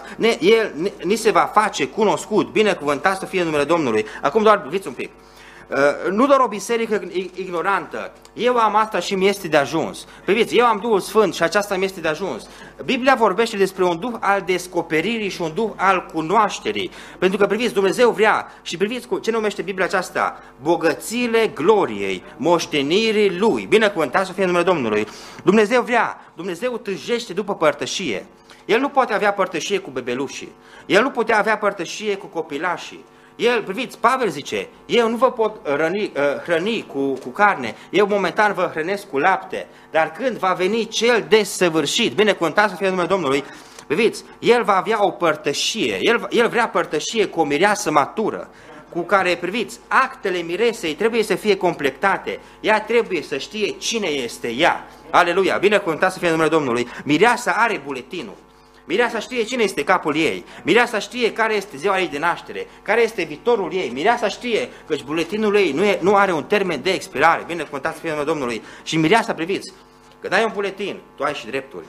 ni se va face cunoscut, binecuvântat să fie numele Domnului. Acum doar priviți un pic. Nu doar o biserică ignorantă, eu am asta și mi este de ajuns. Priviți, eu am Duhul Sfânt și aceasta mi este de ajuns. Biblia vorbește despre un Duh al descoperirii și un Duh al cunoașterii. Pentru că, priviți, Dumnezeu vrea, și priviți ce numește Biblia aceasta, bogățiile gloriei, moștenirii Lui. Binecuvântat să fie numele Domnului. Dumnezeu vrea, Dumnezeu tâjește după părtășie. El nu poate avea părtășie cu bebelușii. El nu putea avea părtășie cu copilașii. El, priviți, Pavel zice, eu nu vă pot hrăni cu carne, eu momentan vă hrănesc cu lapte, dar când va veni cel desăvârșit, binecuvântat să fie numele Domnului, priviți, el va avea o părtășie, el vrea părtășie cu o mireasă matură, cu care, priviți, actele miresei trebuie să fie completate, ea trebuie să știe cine este ea. Aleluia, binecuvântat să fie numele Domnului. Mireasa are buletinul. Mireasa știe cine este capul ei, mireasa știe care este ziua ei de naștere, care este viitorul ei, mireasa știe că buletinul ei nu are un termen de expirare, binecuvântat să fie numele Domnului. Și mireasa, priviți, când ai un buletin, tu ai și drepturi.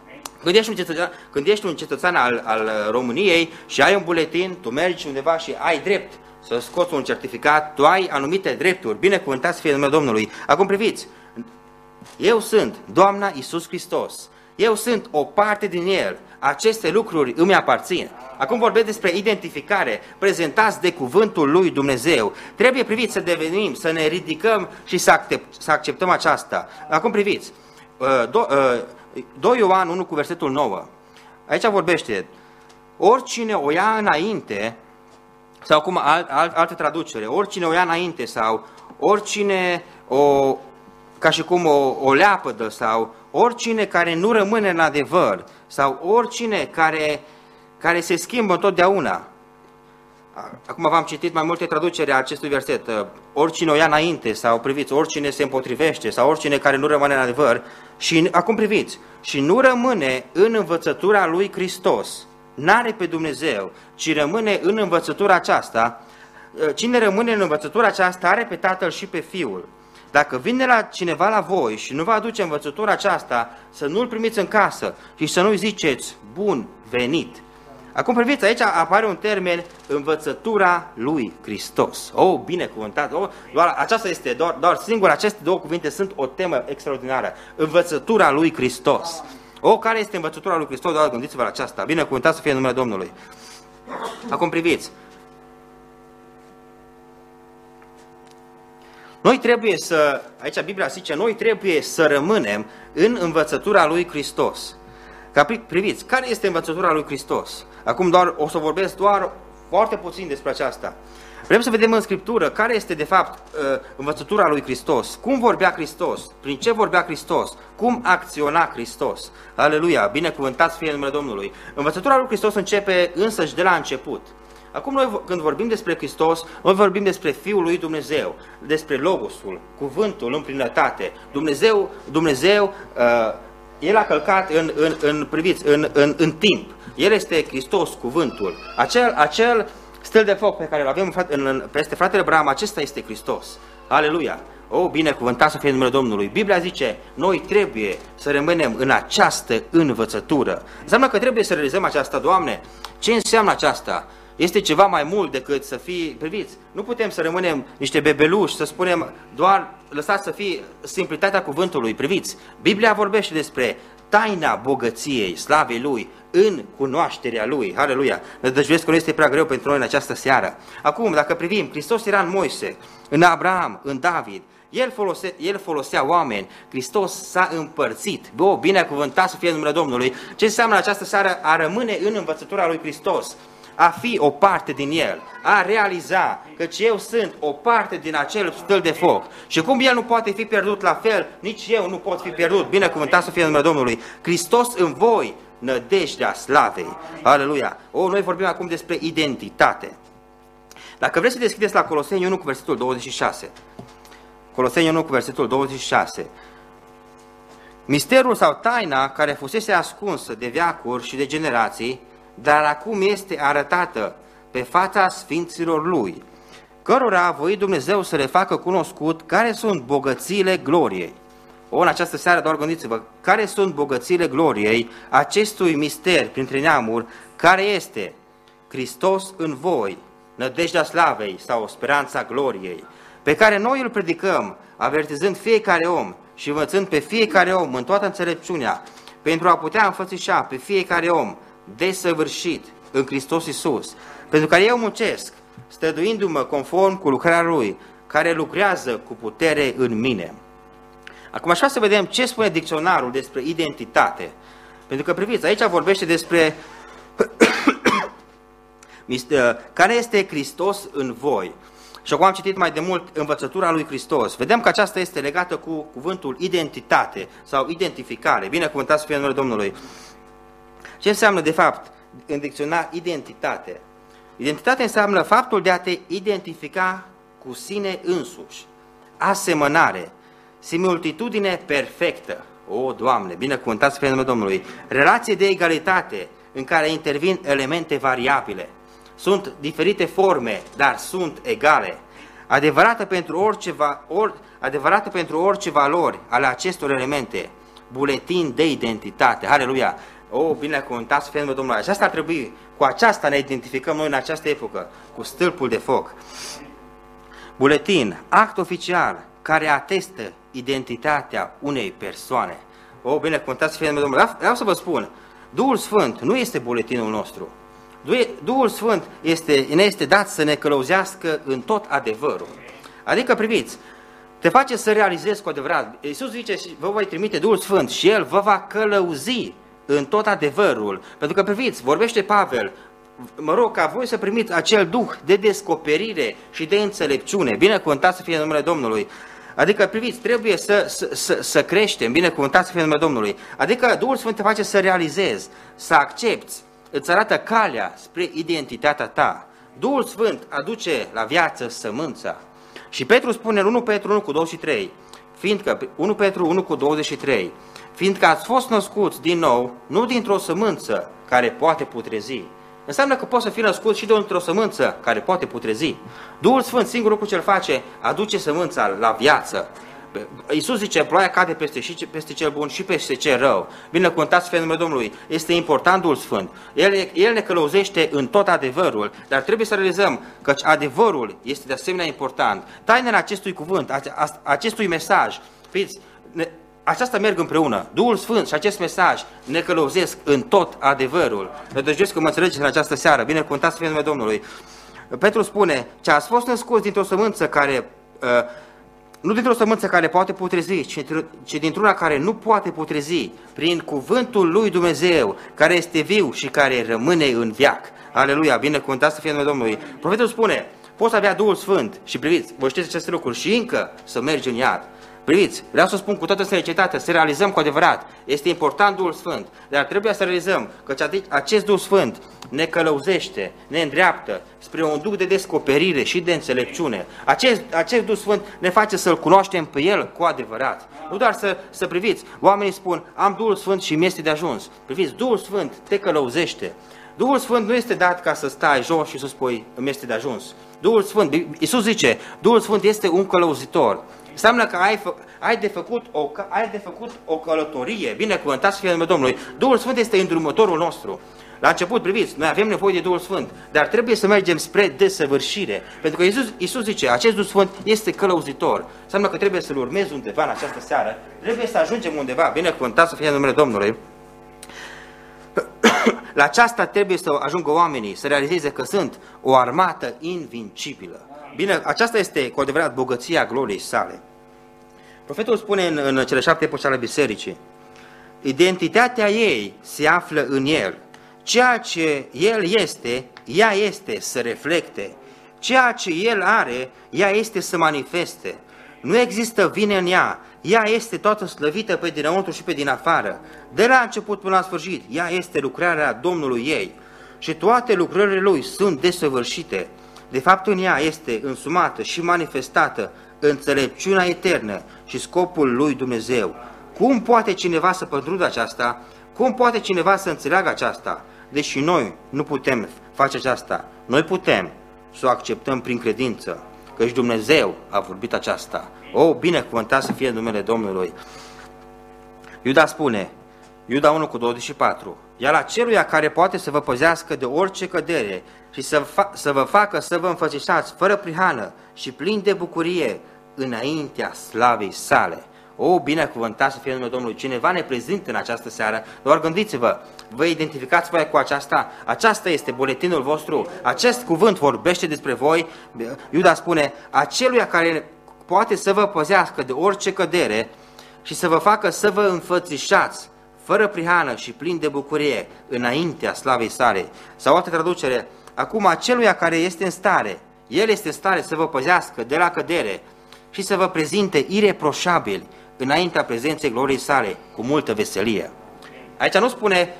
Când ești un cetățean al României și ai un buletin, tu mergi undeva și ai drept să scoți un certificat, tu ai anumite drepturi, binecuvântat să fie numele Domnului. Acum priviți, eu sunt Doamna Iisus Hristos. Eu sunt o parte din El. Aceste lucruri îmi aparțin. Acum vorbesc despre identificare, prezentați de cuvântul lui Dumnezeu. Trebuie, priviți, să devenim, să ne ridicăm și să acceptăm aceasta. Acum priviți, 2 Ioan 1 cu versetul 9. Aici vorbește, oricine o ia înainte, sau cum alte traducere, oricine o ia înainte sau oricine ca și cum o leapădă sau oricine care nu rămâne în adevăr sau oricine care se schimbă întotdeauna. Acum v-am citit mai multe traduceri a acestui verset. Oricine o ia înainte sau priviți, oricine se împotrivește sau oricine care nu rămâne în adevăr. Și acum priviți, și nu rămâne în învățătura lui Hristos. n-are pe Dumnezeu, ci rămâne în învățătura aceasta, cine rămâne în învățătura aceasta are pe Tatăl și pe Fiul. Dacă vine la cineva la voi și nu vă aduce învățătura aceasta, să nu-l primiți în casă și să nu-i ziceți, bun venit. Acum priviți, aici apare un termen, învățătura lui Hristos. Oh, binecuvântat! Oh, doar aceasta este, doar singur aceste două cuvinte sunt o temă extraordinară. Învățătura lui Hristos. Oh, care este învățătura lui Hristos? Doar gândiți-vă la aceasta. Binecuvântat să fie numele Domnului. Acum priviți. Noi trebuie să, aici Biblia zice, noi trebuie să rămânem în învățătura lui Hristos. Priviți, care este învățătura lui Hristos? Acum o să vorbesc doar foarte puțin despre aceasta. Vrem să vedem în Scriptură care este de fapt învățătura lui Hristos. Cum vorbea Hristos? Prin ce vorbea Hristos? Cum acționa Hristos? Aleluia! Binecuvântat să fie numele Domnului! Învățătura lui Hristos începe însăși de la început. Acum noi când vorbim despre Hristos, noi vorbim despre Fiul lui Dumnezeu, despre Logosul, cuvântul în plinătate. Dumnezeu El a călcat în timp. El este Hristos, cuvântul. Acel stel de foc pe care îl avem peste fratele Abraham, acesta este Hristos. Aleluia! O, binecuvântat să fie numele Domnului. Biblia zice, noi trebuie să rămânem în această învățătură. Înseamnă că trebuie să realizăm aceasta, Doamne. Ce înseamnă aceasta? Este ceva mai mult decât să fii, priviți, nu putem să rămânem niște bebeluși, să spunem doar, lăsați să fie simplitatea cuvântului, priviți. Biblia vorbește despre taina bogăției, slavei Lui, în cunoașterea Lui. Aleluia! Nădăjduiesc că nu este prea greu pentru noi în această seară. Acum, dacă privim, Hristos era în Moise, în Abraham, în David. El folosea oameni, Hristos s-a împărțit. Bă, binecuvântat să fie numele Domnului. Ce înseamnă această seară? A rămâne în învățătura lui Hristos, a fi o parte din El, a realiza că eu sunt o parte din acel stâlp de foc. Și cum El nu poate fi pierdut, la fel, nici eu nu pot fi pierdut. Binecuvântat să fie numele Domnului. Hristos în voi, nădejdea slavei. Aleluia! Noi vorbim acum despre identitate. Dacă vreți să deschideți la Coloseni 1 cu versetul 26. Coloseni 1 cu versetul 26. Misterul sau taina care fusese ascunsă de veacuri și de generații, dar acum este arătată pe fața sfinților Lui, cărora a voit Dumnezeu să le facă cunoscut care sunt bogățiile gloriei. În această seară doar gândiți-vă, care sunt bogățiile gloriei acestui mister printre neamuri, care este Hristos în voi, nădejdea slavei sau speranța gloriei, pe care noi îl predicăm, avertizând fiecare om și învățând pe fiecare om în toată înțelepciunea, pentru a putea înfățișa pe fiecare om desăvârșit în Hristos Iisus, pentru care eu muncesc, stăduindu-mă conform cu lucrarea Lui, care lucrează cu putere în mine. Acum așa să vedem ce spune dicționarul despre identitate. Pentru că, priviți, aici vorbește despre care este Hristos în voi. Și acum am citit mai de mult învățătura lui Hristos. Vedem că aceasta este legată cu cuvântul identitate sau identificare. Binecuvântat să fie numele Domnului. Ce înseamnă, de fapt, în dicționar identitate? Identitate înseamnă faptul de a te identifica cu sine însuși. Asemănare, similitudine perfectă. O, Doamne, binecuvântat să fie numele Domnului. Relație de egalitate în care intervin elemente variabile. Sunt diferite forme, dar sunt egale. Adevărată pentru orice valori ale acestor elemente. Buletin de identitate. Aleluia! Binecuvântat să fie numele Domnului. Aceasta ar trebui, cu aceasta ne identificăm noi în această epocă, cu stâlpul de foc. Buletin, act oficial care atestă identitatea unei persoane. Binecuvântat să fie numele Domnului. Vreau să vă spun, Duhul Sfânt nu este buletinul nostru. Duhul Sfânt ne este dat să ne călăuzească în tot adevărul. Adică, priviți, te face să realizezi cu adevărat. Iisus zice, vă voi trimite Duhul Sfânt și El vă va călăuzi în tot adevărul. Pentru că, priviți, vorbește Pavel, mă rog ca voi să primiți acel Duh de descoperire și de înțelepciune. Binecuvântat să fie numele Domnului. Adică, priviți, trebuie să creștem, binecuvântat să fie numele Domnului. Adică Duhul Sfânt te face să realizezi, să accepti, îți arată calea spre identitatea ta. Duhul Sfânt aduce la viață sămânța. Și Petru spune în 1 Petru 1 cu 23, fiindcă, 1 Petru 1 cu 23, fiindcă ați fost născuți din nou, nu dintr-o sămânță care poate putrezi. Înseamnă că poți să fii născut și dintr-o sămânță care poate putrezi. Duhul Sfânt, singurul lucru ce-l face, aduce sămânța la viață. Iisus zice, ploaia cade peste cel bun și peste cel rău. Binecuvântat să fie numele Domnului. Este important Duhul Sfânt. El ne călăuzește în tot adevărul, dar trebuie să realizăm că adevărul este de asemenea important. Tainele acestui cuvânt, acestui mesaj, fiți, aceasta merg împreună. Duhul Sfânt și acest mesaj ne călăuzesc în tot adevărul. Nădăjduiesc că mă înțelegeți în această seară. Binecuvântat să fie numele Domnului. Petru spune, ce ați fost născuți dintr-o sămânță care... nu dintr-o sămânță care poate putrezi, ci dintr-una care nu poate putrezi, prin cuvântul lui Dumnezeu, care este viu și care rămâne în veac. Aleluia, binecuvântat să fie numele Domnului. Profetul spune, poți avea Duhul Sfânt și priviți, voi știți aceste lucruri și încă să mergi în iad. Priviți, vreau să spun cu toată sinceritatea, să realizăm cu adevărat, este important Duhul Sfânt, dar trebuie să realizăm că acest Duh Sfânt ne călăuzește, ne îndreaptă spre un duh de descoperire și de înțelepciune. Acest Duh Sfânt ne face să-L cunoaștem pe El cu adevărat. Nu doar să priviți, oamenii spun, am Duhul Sfânt și mi este de ajuns. Priviți, Duhul Sfânt te călăuzește. Duhul Sfânt nu este dat ca să stai jos și să spui, îmi este de ajuns. Duhul Sfânt, Iisus zice, Duhul Sfânt este un călăuzitor. Înseamnă că ai de făcut o călătorie. Binecuvântat să fie numele Domnului. Duhul Sfânt este îndrumătorul nostru. La început, priviți, noi avem nevoie de Duhul Sfânt, dar trebuie să mergem spre desăvârșire. Pentru că Iisus zice, acest Duh Sfânt este călăuzitor. Înseamnă că trebuie să-L urmezi undeva în această seară. Trebuie să ajungem undeva. Binecuvântat să fie numele Domnului. La aceasta trebuie să ajungă oamenii, să realizeze că sunt o armată invincibilă. Bine, aceasta este cu adevărat bogăția gloriei sale. Profetul spune în cele 7 epoci ale bisericii, identitatea ei se află în el. Ceea ce el este, ea este să reflecte. Ceea ce el are, ea este să manifeste. Nu există vină în ea. Ea este toată slăvită pe dinăuntru și pe din afară. De la început până la sfârșit, ea este lucrarea Domnului ei. Și toate lucrările lui sunt desăvârșite. De fapt, în ea este însumată și manifestată înțelepciunea eternă și scopul lui Dumnezeu. Cum poate cineva să pătrundă aceasta? Cum poate cineva să înțeleagă aceasta? Deși noi nu putem face aceasta, noi putem să o acceptăm prin credință, căci Dumnezeu a vorbit aceasta. O, binecuvântat să fie numele Domnului. Iuda spune, Iuda 1 cu 24, iar aceluia care poate să vă păzească de orice cădere și să vă facă să vă înfățișați fără prihană și plini de bucurie înaintea slavei sale. O, binecuvântat să fie numele Domnului. Cineva ne prezintă în această seară, doar gândiți-vă, vă identificați voi cu aceasta, aceasta este buletinul vostru, acest cuvânt vorbește despre voi. Iuda spune, aceluia care poate să vă păzească de orice cădere și să vă facă să vă înfățișați fără prihană și plin de bucurie înaintea slavei sale. Sau altă traducere, acum aceluia care este în stare, el este în stare să vă păzească de la cădere și să vă prezinte ireproșabil înaintea prezenței gloriei sale cu multă veselie. Aici nu spune,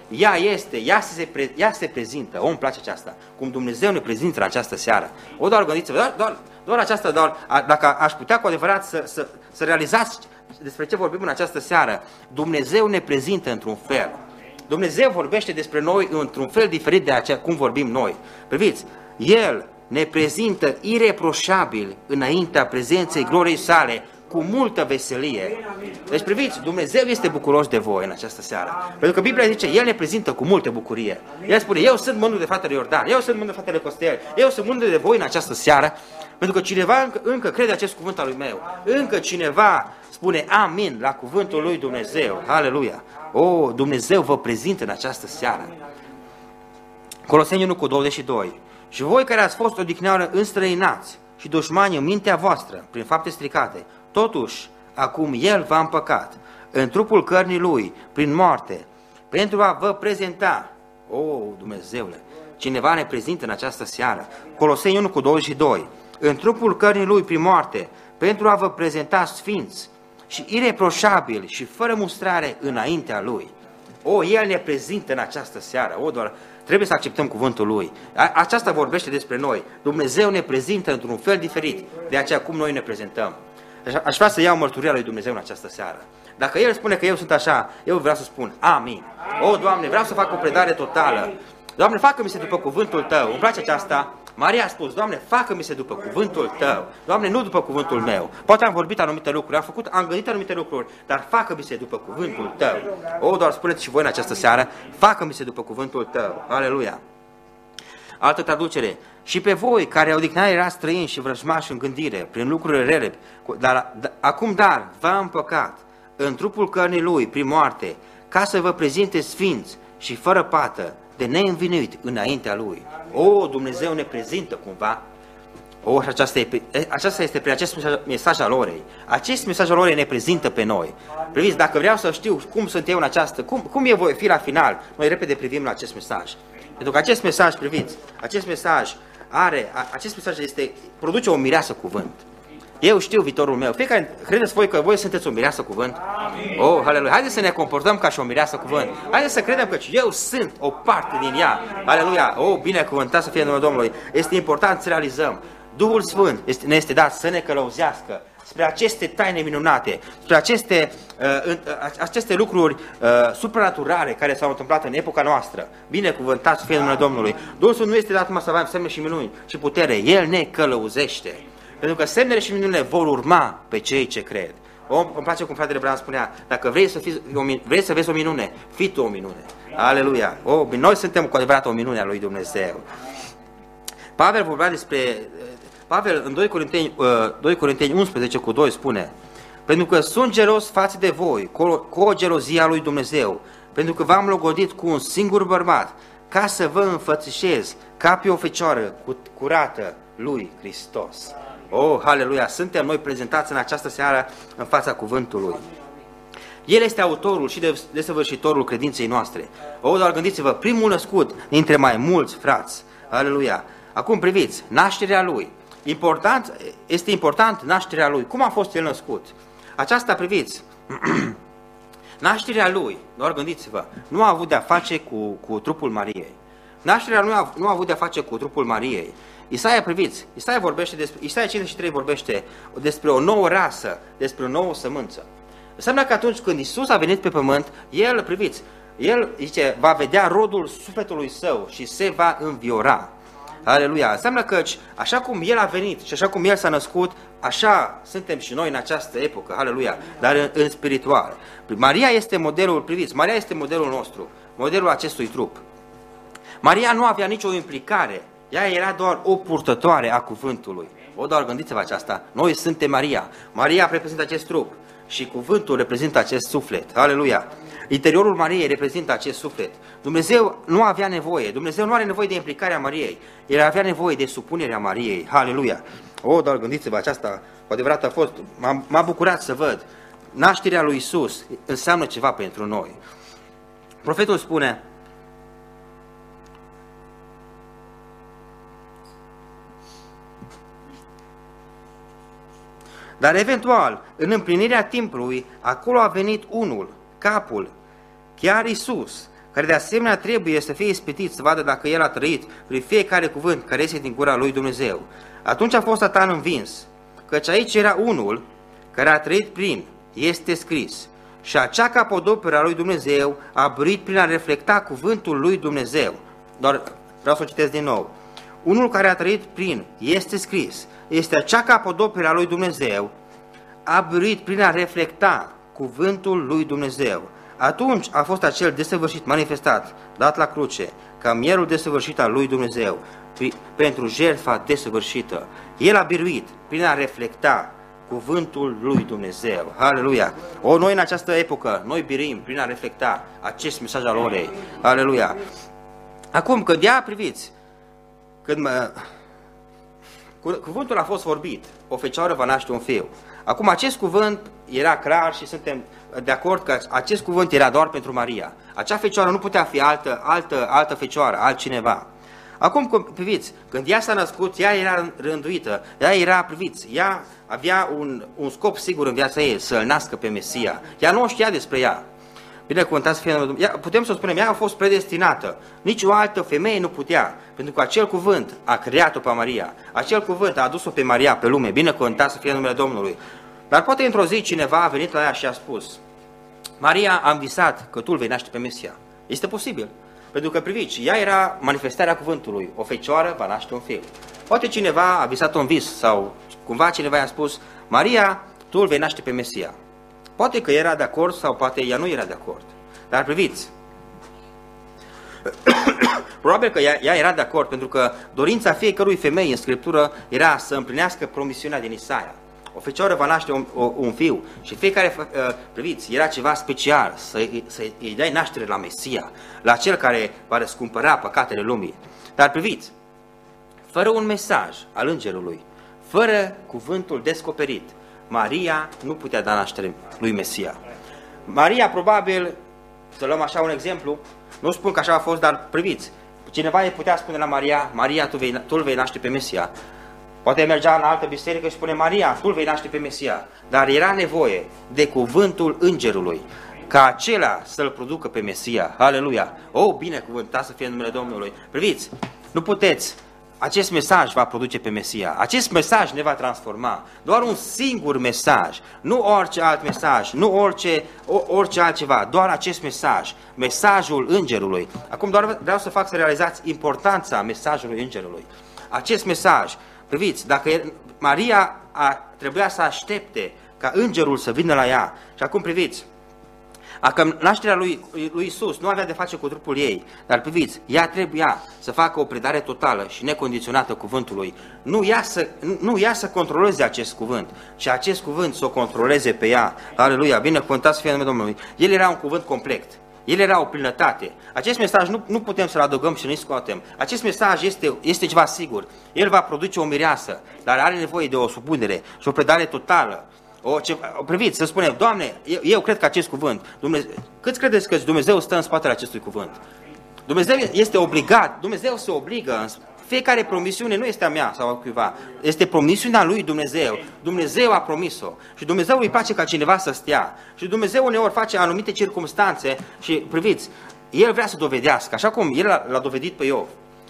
ea se prezintă, îmi place aceasta, cum Dumnezeu ne prezintă în această seară. O, doar gândiți-vă, doar aceasta, dacă aș putea cu adevărat să realizați despre ce vorbim în această seară, Dumnezeu ne prezintă într-un fel. Dumnezeu vorbește despre noi într-un fel diferit de cum vorbim noi. Priviți, El ne prezintă ireproșabil înaintea prezenței gloriei sale cu multă veselie. Deci priviți, Dumnezeu este bucuros de voi în această seară. Pentru că Biblia zice, El ne prezintă cu multă bucurie. El spune, eu sunt mândru de fratele Iordan, eu sunt mândru de fratele Costel, eu sunt mândru de voi în această seară, pentru că cineva încă crede acest cuvânt al lui meu. Încă cineva spune amin la cuvântul lui Dumnezeu. Aleluia! O, Dumnezeu vă prezintă în această seară. Coloseni 1 cu 22. Și voi care ați fost odihneoară înstrăinați și dușmani în mintea voastră, prin fapte stricate, totuși, acum El v-a împăcat, în trupul cărnii Lui, prin moarte, pentru a vă prezenta. O, Dumnezeule, cineva ne prezintă în această seară. Coloseni 1 cu 22. În trupul cărnii Lui, prin moarte, pentru a vă prezenta sfinți și ireproșabili și fără mustrare înaintea Lui. O, El ne prezintă în această seară. O, doar trebuie să acceptăm cuvântul Lui. Aceasta vorbește despre noi. Dumnezeu ne prezintă într-un fel diferit de aceea cum noi ne prezentăm. Aș vrea să iau mărturia lui Dumnezeu în această seară. Dacă El spune că eu sunt așa, eu vreau să spun amin. O, Doamne, vreau să fac o predare totală. Doamne, facă-mi se după cuvântul Tău. Îmi place aceasta. Maria a spus, Doamne, facă-mi se după cuvântul Tău. Doamne, nu după cuvântul meu. Poate am vorbit anumite lucruri, am gândit anumite lucruri, dar facă-mi se după cuvântul Tău. O, doar spuneți și voi în această seară, facă-mi se după cuvântul Tău. Aleluia. Altă traducere. Și pe voi, care odihneai era străini și vrăjmași în gândire, prin lucrurile rele, acum v-a împăcat în trupul cărnii Lui, prin moarte, ca să vă prezinte sfinți și fără pată, de neînvinuit înaintea Lui. O, Dumnezeu ne prezintă cumva. O, și aceasta este prin acest mesaj al orei. Acest mesaj al orei ne prezintă pe noi. Priviți, dacă vreau să știu cum sunt eu în această, cum eu voi fi la final, noi repede privim la acest mesaj. Pentru că acest mesaj, priviți, acest mesaj produce o mireasă cuvânt. Eu știu viitorul meu. Fiecare, credeți voi că voi sunteți o mireasă cuvânt? Amin. Oh, aleluia. Haideți să ne comportăm ca și o mireasă cuvânt. Haideți să credem că eu sunt o parte din ea. Aleluia. Oh, binecuvântat să fie numele Domnului. Este important să realizăm. Duhul Sfânt ne este dat să ne călăuzească spre aceste taine minunate, spre aceste lucruri supranaturale care s-au întâmplat în epoca noastră. Binecuvântat să fie numele Domnului. Duhul Sfânt nu este dat numai să avem semne și minuni, ci putere. El ne călăuzește. Pentru că semnele și minunile vor urma pe cei ce cred. Îmi place cum fratele Bran spunea, dacă vrei să vezi o minune, fii tu o minune. Aleluia! Noi suntem cu adevărat o minune a lui Dumnezeu. Pavel vorbea Pavel în 2 Corinteni 11 cu 2 spune: pentru că sunt gelos față de voi, cu o gelozie a lui Dumnezeu, pentru că v-am logodit cu un singur bărbat, ca să vă înfățișez ca pe o fecioară curată lui Hristos. Oh, aleluia! Suntem noi prezentați în această seară în fața cuvântului. El este autorul și desăvârșitorul credinței noastre. Doar gândiți-vă, primul născut dintre mai mulți frați. Aleluia! Acum priviți, nașterea lui. Este important nașterea lui. Cum a fost el născut? Aceasta, priviți, nașterea lui, doar gândiți-vă, nu a avut de-a face cu trupul Mariei. Nașterea lui nu a avut de-a face cu trupul Mariei. Isaia, priviți, Isaia 53 vorbește despre o nouă rasă, despre o nouă sămânță. Înseamnă că atunci când Iisus a venit pe pământ, El, priviți, El, zice, va vedea rodul sufletului său și se va înviora. Aleluia! Înseamnă că așa cum El a venit și așa cum El s-a născut, așa suntem și noi în această epocă, aleluia, dar în spiritual. Maria este modelul, priviți, Maria este modelul nostru, modelul acestui trup. Maria nu avea nicio implicare, ea era doar o purtătoare a cuvântului. Doar gândiți-vă aceasta, noi suntem Maria. Maria reprezintă acest trup și cuvântul reprezintă acest suflet, aleluia. Interiorul Mariei reprezintă acest suflet. Dumnezeu nu avea nevoie, Dumnezeu nu are nevoie de implicarea Mariei, El avea nevoie de supunerea Mariei, aleluia. Doar gândiți-vă, aceasta cu adevărat a fost, m-a bucurat să văd. Nașterea lui Iisus înseamnă ceva pentru noi. Profetul spune: dar eventual, în împlinirea timpului, acolo a venit unul, capul, chiar Iisus, care de asemenea trebuie să fie ispitit să vadă dacă El a trăit prin fiecare cuvânt care iese din gura lui Dumnezeu. Atunci a fost Satan învins, căci aici era unul care a trăit este scris, și acea capodoperă a lui Dumnezeu a brâit prin a reflecta cuvântul lui Dumnezeu. Doar vreau să o citesc din nou. Unul care a trăit este scris, este acea capodoperă a lui Dumnezeu, a brâit prin a reflecta cuvântul lui Dumnezeu. Atunci a fost acel desăvârșit manifestat, dat la cruce, ca mielul desăvârșit al lui Dumnezeu, pentru jertfa desăvârșită. El a biruit prin a reflecta cuvântul lui Dumnezeu. Aleluia! Noi în această epocă, noi biruim prin a reflecta acest mesaj al orei. Aleluia! Acum, când priviți, cuvântul a fost vorbit, o fecioară va naște un fiu. Acum, acest cuvânt era clar și suntem de acord că acest cuvânt era doar pentru Maria. Acea fecioară nu putea fi altă fecioară, altcineva. Acum, priviți, când ea s-a născut, ea era rânduită, ea avea un scop sigur în viața ei, să-L nască pe Mesia. Ea nu știa despre ea. Binecuvântat să fie numele Dumnezeu. Putem să o spunem, ea a fost predestinată. Nici o altă femeie nu putea, pentru că acel cuvânt a creat-o pe Maria. Acel cuvânt a adus-o pe Maria pe lume. Binecuvântat să fie numele Domnului. Dar poate într-o zi cineva a venit la ea și a spus: Maria, am visat că tu îl vei naște pe Mesia. Este posibil. Pentru că, priviți, ea era manifestarea cuvântului. O fecioară va naște un fiu. Poate cineva a visat un vis sau cumva cineva i-a spus: Maria, tu îl vei naște pe Mesia. Poate că era de acord sau poate ea nu era de acord. Dar priviți, probabil că ea era de acord, pentru că dorința fiecărui femei în Scriptură era să împlinească promisiunea din Isaia. O fecioară va naște un fiu și fiecare, priviți, era ceva special, să-i dai naștere la Mesia, la cel care va răscumpăra păcatele lumii. Dar priviți, fără un mesaj al îngerului, fără cuvântul descoperit, Maria nu putea da naștere lui Mesia. Maria, probabil, să luăm așa un exemplu, nu spun că așa a fost, dar priviți, cineva îi putea spune la Maria: Maria, tu îl vei naște pe Mesia. Poate mergea în altă biserică și spune: Maria, tu îl vei naște pe Mesia. Dar era nevoie de cuvântul îngerului, ca acela să-l producă pe Mesia. Aleluia! O, binecuvântat să fie numele Domnului! Priviți, nu puteți. Acest mesaj va produce pe Mesia. Acest mesaj ne va transforma. Doar un singur mesaj, nu orice alt mesaj, nu orice altceva, doar acest mesaj, mesajul îngerului. Acum doar vreau să fac să realizați importanța mesajului îngerului. Acest mesaj, priviți, dacă Maria trebuia să aștepte ca îngerul să vină la ea, și acum priviți, dacă nașterea lui Iisus nu avea de face cu trupul ei, dar priviți, ea trebuia să facă o predare totală și necondiționată cuvântului. Nu ea să controleze acest cuvânt, ci acest cuvânt să o controleze pe ea. Aleluia, binecuvântat să fie numele Domnului. El era un cuvânt complet. El era o plinătate. Acest mesaj nu putem să-l adăugăm și nu-i scoatem. Acest mesaj este ceva sigur. El va produce o mireasă, dar are nevoie de o supunere și o predare totală. Priviți, să spunem: Doamne, eu cred că acest cuvânt, câți credeți că Dumnezeu stă în spatele acestui cuvânt? Dumnezeu este obligat, Dumnezeu se obligă, fiecare promisiune nu este a mea sau a cuiva, este promisiunea lui Dumnezeu. Dumnezeu a promis-o și Dumnezeu îi place ca cineva să stea. Și Dumnezeu uneori face anumite circumstanțe și priviți, El vrea să dovedească, așa cum El l-a dovedit pe Iov.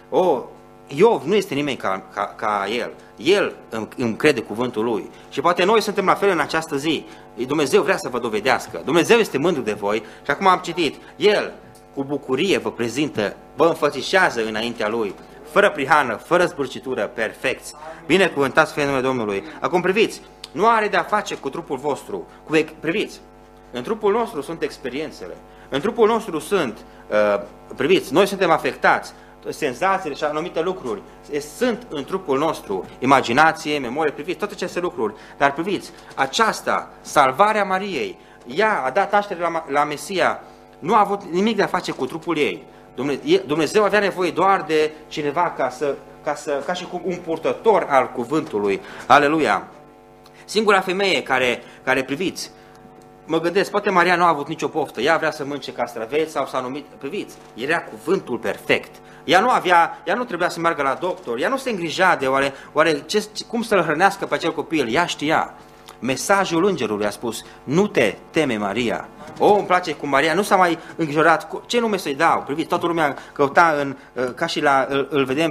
Iov nu este nimeni ca el. El îmi crede cuvântul lui. Și poate noi suntem la fel în această zi. Dumnezeu vrea să vă dovedească. Dumnezeu este mândru de voi. Și acum am citit: El cu bucurie vă prezintă, vă înfățișează înaintea lui, fără prihană, fără zbârcitură, perfecți. Binecuvântați fie numele Domnului. Acum priviți, nu are de a face cu trupul vostru. Priviți, în trupul nostru sunt experiențele. În trupul nostru sunt, priviți, noi suntem afectați. Senzațiile și anumite lucruri sunt în trupul nostru, imaginație, memorie, priviți, toate aceste lucruri. Dar priviți, aceasta, salvarea Mariei, ea a dat naștere la Mesia, nu a avut nimic de a face cu trupul ei. Dumnezeu avea nevoie doar de cineva ca și cum un purtător al cuvântului. Aleluia! Singura femeie care priviți, mă gândesc, poate Maria nu a avut nicio poftă, ea vrea să mănânce castraveți sau s-a numit, priviți, era cuvântul perfect. Ea nu trebuia să meargă la doctor, ea nu se îngrija de cum să-l hrănească pe acel copil, ea știa. Mesajul îngerului a spus: nu te teme, Maria. Îmi place cum Maria nu s-a mai îngrijorat, ce nume să-i dau? Priviți, toată lumea căuta ca și îl vedem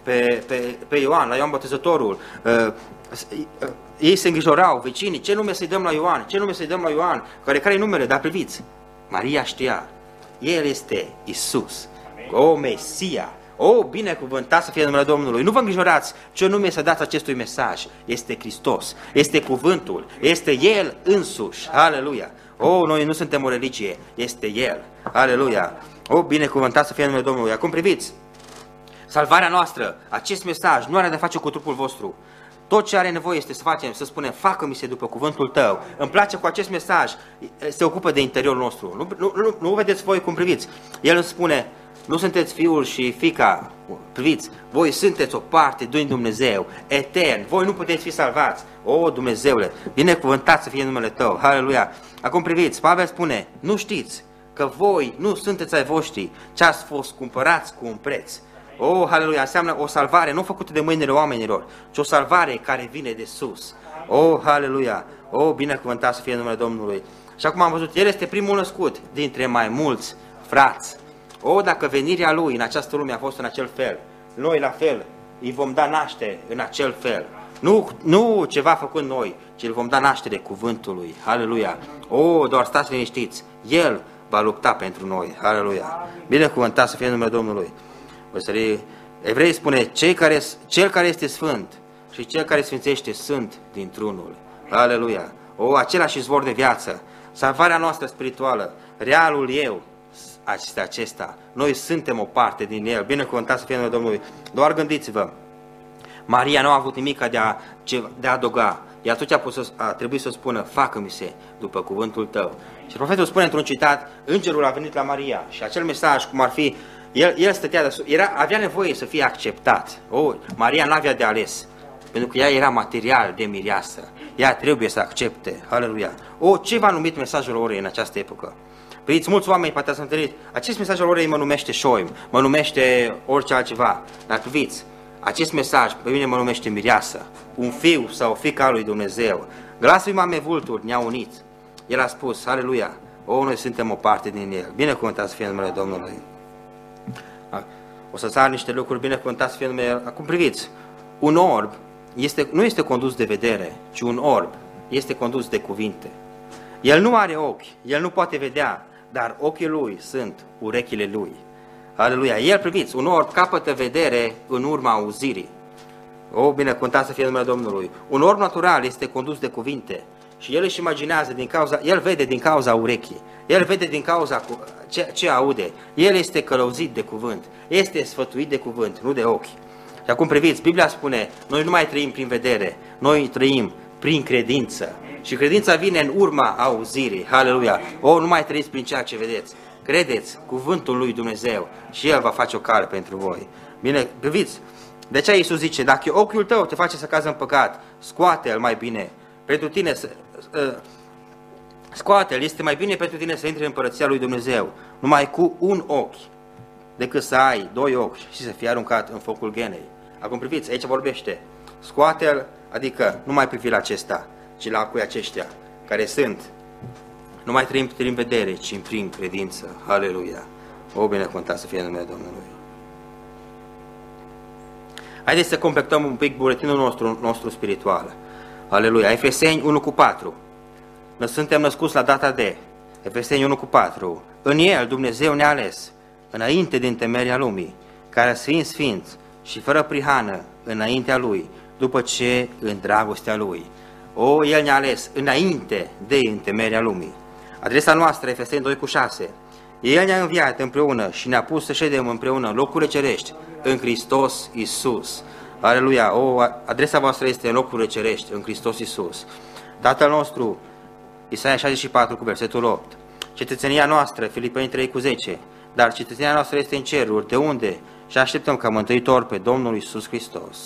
pe Ioan, la Ioan Botezătorul. Ei se îngrijorau, vecinii, ce nume să-i dăm la Ioan? Ce nume să-i dăm la Ioan? Care-i numele? Dar priviți, Maria știa, El este Iisus, Mesia. Binecuvântat să fie numele Domnului. Nu vă îngrijorați ce nume să dați acestui mesaj. Este Hristos, este cuvântul, este El însuși. Aleluia! Noi nu suntem o religie, este El. Aleluia! Binecuvântat să fie numele Domnului. Acum priviți, salvarea noastră, acest mesaj nu are de face cu trupul vostru. Tot ce are nevoie este să facem, să spunem: facă-mi-se după cuvântul tău. Îmi place cu acest mesaj, se ocupă de interiorul nostru. Nu vedeți voi cum priviți. El îmi spune: nu sunteți fiul și fiica, priviți, voi sunteți o parte din Dumnezeu, etern, voi nu puteți fi salvați. Dumnezeule, binecuvântat să fie numele tău, aleluia. Acum priviți, Pavel spune: nu știți că voi nu sunteți ai voștri, ci ați fost cumpărați cu un preț. Aleluia, înseamnă o salvare nu făcută de mâinile oamenilor, ci o salvare care vine de sus. Aleluia, binecuvântat să fie numele Domnului. Și acum am văzut, El este primul născut dintre mai mulți frați. Dacă venirea Lui în această lume a fost în acel fel, noi la fel îi vom da naștere în acel fel. Nu ceva făcut noi, ci îl vom da naștere cuvântului. Aleluia! Doar stați liniștiți. El va lupta pentru noi. Aleluia! Binecuvântat să fie numele Domnului. Evrei spune, cel care este sfânt și cel care sfințește sunt dintr-unul. Aleluia! Același izvor de viață, salvarea noastră spirituală, realul eu, acesta. Noi suntem o parte din el. Binecuvântat să fie numele Domnului. Doar gândiți-vă, Maria nu a avut nimic de a adăuga. Iar atunci a trebuit să spună, facă-mi-se după cuvântul tău. Și profetul spune într-un citat, îngerul a venit la Maria și acel mesaj, cum ar fi, el stătea avea nevoie să fie acceptat. Maria n-avea de ales, pentru că ea era material de mireasă. Ea trebuie să accepte. Aleluia! Ce v-a numit mesajul orei în această epocă? Priviți, mulți oameni poate ați întâlnit, acest mesaj al orei mă numește șoim, mă numește orice altceva. Dar priviți, acest mesaj pe mine mă numește mireasă, un fiu sau o fiică a lui Dumnezeu. Glasul mamei vulturi ne-a unit. El a spus, aleluia, noi suntem o parte din el. Binecuvântat să fie numele Domnului. O să sar niște lucruri, binecuvântat să fie numele. Acum priviți, un orb nu este condus de vedere, ci un orb este condus de cuvinte. El nu are ochi, el nu poate vedea, dar ochii lui sunt urechile lui. Aleluia! El, priviți, un orb capătă vedere în urma auzirii. Binecuvântat să fie numele Domnului. Un orb natural este condus de cuvinte și el își imaginează el vede din cauza urechii, el vede din cauza ce aude, el este călăuzit de cuvânt, este sfătuit de cuvânt, nu de ochi. Și acum priviți, Biblia spune, noi nu mai trăim prin vedere, noi trăim prin credință. Și credința vine în urma auzirii. Aleluia! Nu mai trăiți prin ceea ce vedeți. Credeți cuvântul lui Dumnezeu și El va face o cale pentru voi. Bine, priviți, de ce Iisus zice, dacă ochiul tău te face să cazi în păcat, scoate-l mai bine. Pentru tine scoate-l, este mai bine pentru tine să intri în împărăția lui Dumnezeu, numai cu un ochi, decât să ai 2 ochi și să fii aruncat în focul ghenei. Acum priviți, aici vorbește, scoate-l, adică nu mai privi la acesta, ci la cui aceștia care sunt. Nu mai trăim prin vedere, ci prin credință. Aleluia! Binecuvântat să fie numele Domnului. Haideți să completăm un pic buletinul nostru spiritual. Aleluia! Efeseni 1:4. Noi suntem născuți la data de Efeseni 1:4. În El Dumnezeu ne-a ales înainte din temeria lumii, care să fim sfinți și fără prihană înaintea Lui, după ce în dragostea Lui. El ne-a ales înainte de întemeierea lumii. Adresa noastră, Efeseni 2:6. El ne-a înviat împreună și ne-a pus să ședem împreună în locurile cerești, în Hristos Iisus. Aleluia! Adresa voastră este în locurile cerești, în Hristos Iisus. Tatăl nostru, Isaia 64 cu versetul 8. Cetățenia noastră, Filipeni 3:10. Dar cetățenia noastră este în ceruri, de unde și așteptăm ca Mântuitor pe Domnul Iisus Hristos.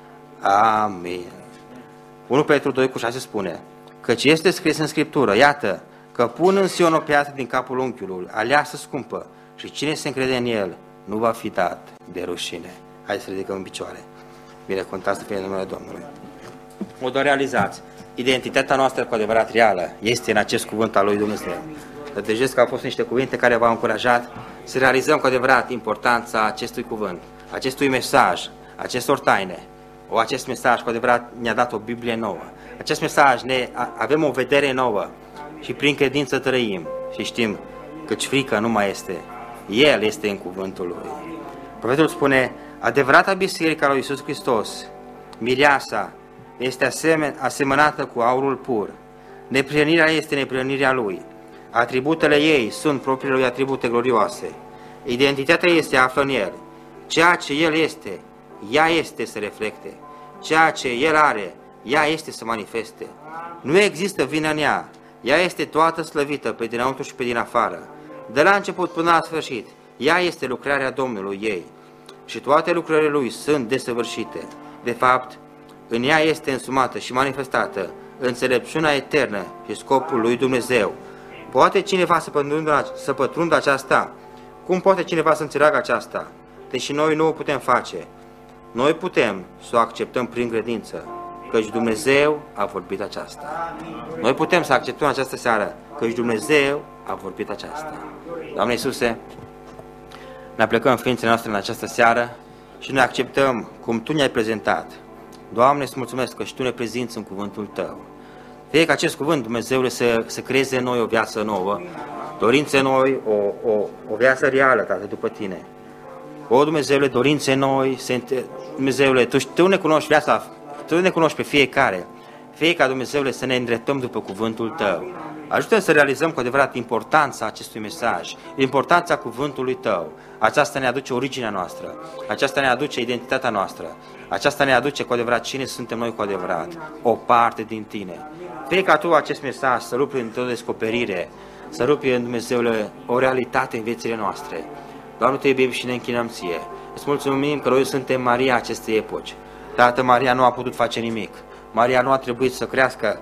Amin. 1 Petru 2:6 spune, căci este scris în Scriptură, iată, că pun în Sion o piatră din capul unchiului, aleasă scumpă, și cine se încrede în el nu va fi dat de rușine. Hai să ridicăm în picioare. Binecuvântat să fie numele Domnului. Doar realizați, identitatea noastră cu adevărat reală este în acest cuvânt al lui Dumnezeu. Deci că au fost niște cuvinte care v-au încurajat să realizăm cu adevărat importanța acestui cuvânt, acestui mesaj, acestor taine. Acest mesaj cu adevărat ne-a dat o Biblie nouă. Acest mesaj avem o vedere nouă și prin credință trăim și știm căci frica nu mai este. El este în cuvântul lui. Profetul spune, adevărata biserică a lui Iisus Hristos, mireasa, este asemănată cu aurul pur. Neprienirea este neprienirea lui. Atributele ei sunt propriile lui atribute glorioase. Identitatea ei se află în el. Ceea ce el este, ea este să reflecte. Ceea ce el are, ea este să manifeste. Nu există vină în ea. Ea este toată slăvită pe dinăuntru și pe din afară. De la început până la sfârșit, ea este lucrarea Domnului ei. Și toate lucrările lui sunt desăvârșite. De fapt, în ea este însumată și manifestată înțelepciunea eternă și scopul lui Dumnezeu. Poate cineva să pătrundă aceasta? Cum poate cineva să înțeleagă aceasta? Deși noi nu o putem face. Noi putem să o acceptăm prin credință, căci Dumnezeu a vorbit aceasta. Noi putem să acceptăm această seară, căci Dumnezeu a vorbit aceasta. Doamne Iisuse, ne plecăm ființele noastre în această seară și noi acceptăm cum Tu ne-ai prezentat. Doamne, îți mulțumesc că și Tu ne prezinți în cuvântul Tău. Fie ca acest cuvânt, Dumnezeule, să creeze în noi o viață nouă, dorințe noi, o viață reală, Tată, după Tine. O, Dumnezeule, dorințe noi, Dumnezeule, Tu ne cunoști viața, Tu ne cunoști pe fiecare. Fie ca, Dumnezeule, să ne îndreptăm după cuvântul Tău. Ajută-ne să realizăm cu adevărat importanța acestui mesaj, importanța cuvântului Tău. Aceasta ne aduce originea noastră, aceasta ne aduce identitatea noastră, aceasta ne aduce cu adevărat cine suntem noi cu adevărat, o parte din Tine. Fie ca Tu acest mesaj să rupi într-o descoperire, să rupi în Dumnezeule o realitate în viețile noastre. Doamne, Te iubim și ne închinăm Ție. Îți mulțumim că noi suntem Maria acestei epoci. Tată, Maria nu a putut face nimic. Maria nu a trebuit să crească,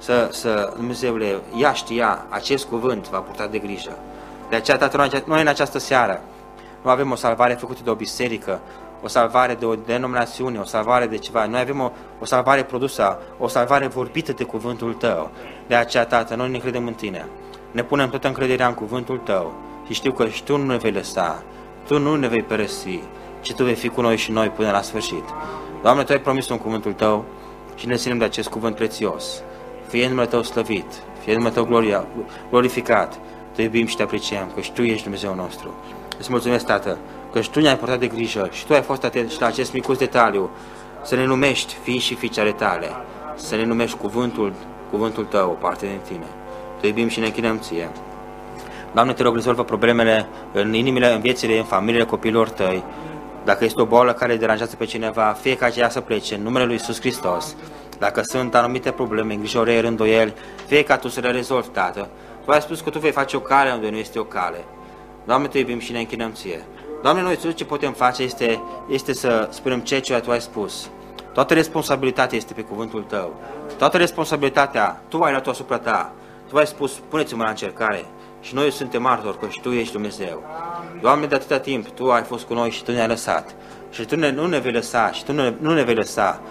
Dumnezeule, ea știa, acest cuvânt va purta de grijă. De aceea, Tată, noi în această seară nu avem o salvare făcută de o biserică, o salvare de o denominațiune, o salvare de ceva. Noi avem o salvare produsă, o salvare vorbită de cuvântul Tău. De aceea, Tată, noi ne credem în Tine. Ne punem toată încrederea în cuvântul Tău și știu că și Tu nu ne vei lăsa, Tu nu ne vei părăsi, ci Tu vei fi cu noi și noi până la sfârșit. Doamne, Tu ai promis în cuvântul Tău și ne ținem de acest cuvânt prețios. Fie numele Tău slăvit, fie numele Tău glorificat. Te iubim și Te apreciem, că și Tu ești Dumnezeu nostru. Îți mulțumesc, Tată, că și Tu ne-ai purtat de grijă și Tu ai fost atent și la acest micuț detaliu, să ne numești fii și fiice ale Tale, să ne numești cuvântul Tău, o parte din Tine. Te iubim și ne închinăm Ție. Doamne, Te rog, rezolvă problemele în inimile, în viețile, în familiile copiilor Tăi. Dacă este o boală care deranjează pe cineva, fie ca aceea să plece în numele Lui Iisus Hristos. Dacă sunt anumite probleme, îngrijorări, îndoieli, fie ca Tu să le rezolvi, Tată. Tu ai spus că Tu vei face o cale unde nu este o cale. Doamne, Te iubim și ne închinăm Ție. Doamne, noi tot ce putem face este să spunem ceea ce Tu ai spus. Toată responsabilitatea este pe cuvântul Tău. Toată responsabilitatea Tu ai luat-o asupra Ta. Tu ai spus, puneți-mă la încercare. Și noi suntem martori că și Tu ești Dumnezeu. Doamne, de atâta timp Tu ai fost cu noi și Tu ne-ai lăsat. Și Tu nu ne vei lăsa și Tu nu ne vei lăsa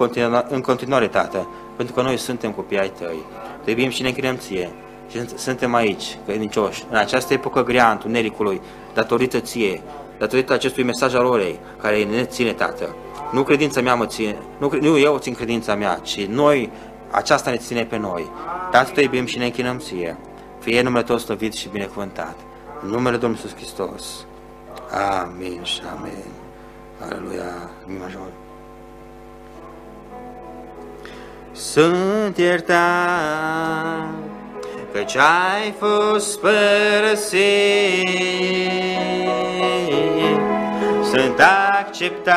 în continuare, Tată, pentru că noi suntem copii ai Tăi. Te iubim și ne închinăm Ție. Și suntem aici, credincioși, în această epocă grea a întunericului, datorită Ție, datorită acestui mesaj al orei, care ne ține, Tată. Nu credința mea mă ține, nu eu țin credința mea, ci noi, aceasta ne ține pe noi. Tată, Te iubim și ne închinăm Ție. Fie numele Tău slăvit și binecuvântat. În numele Domnului Iisus Hristos. Amin și amin. Aleluia. Mi major. Sunt iertat, căci ai fost părăsit. Sunt acceptat,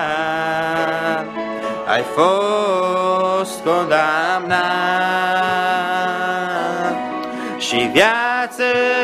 ai fost condamnat. Și viață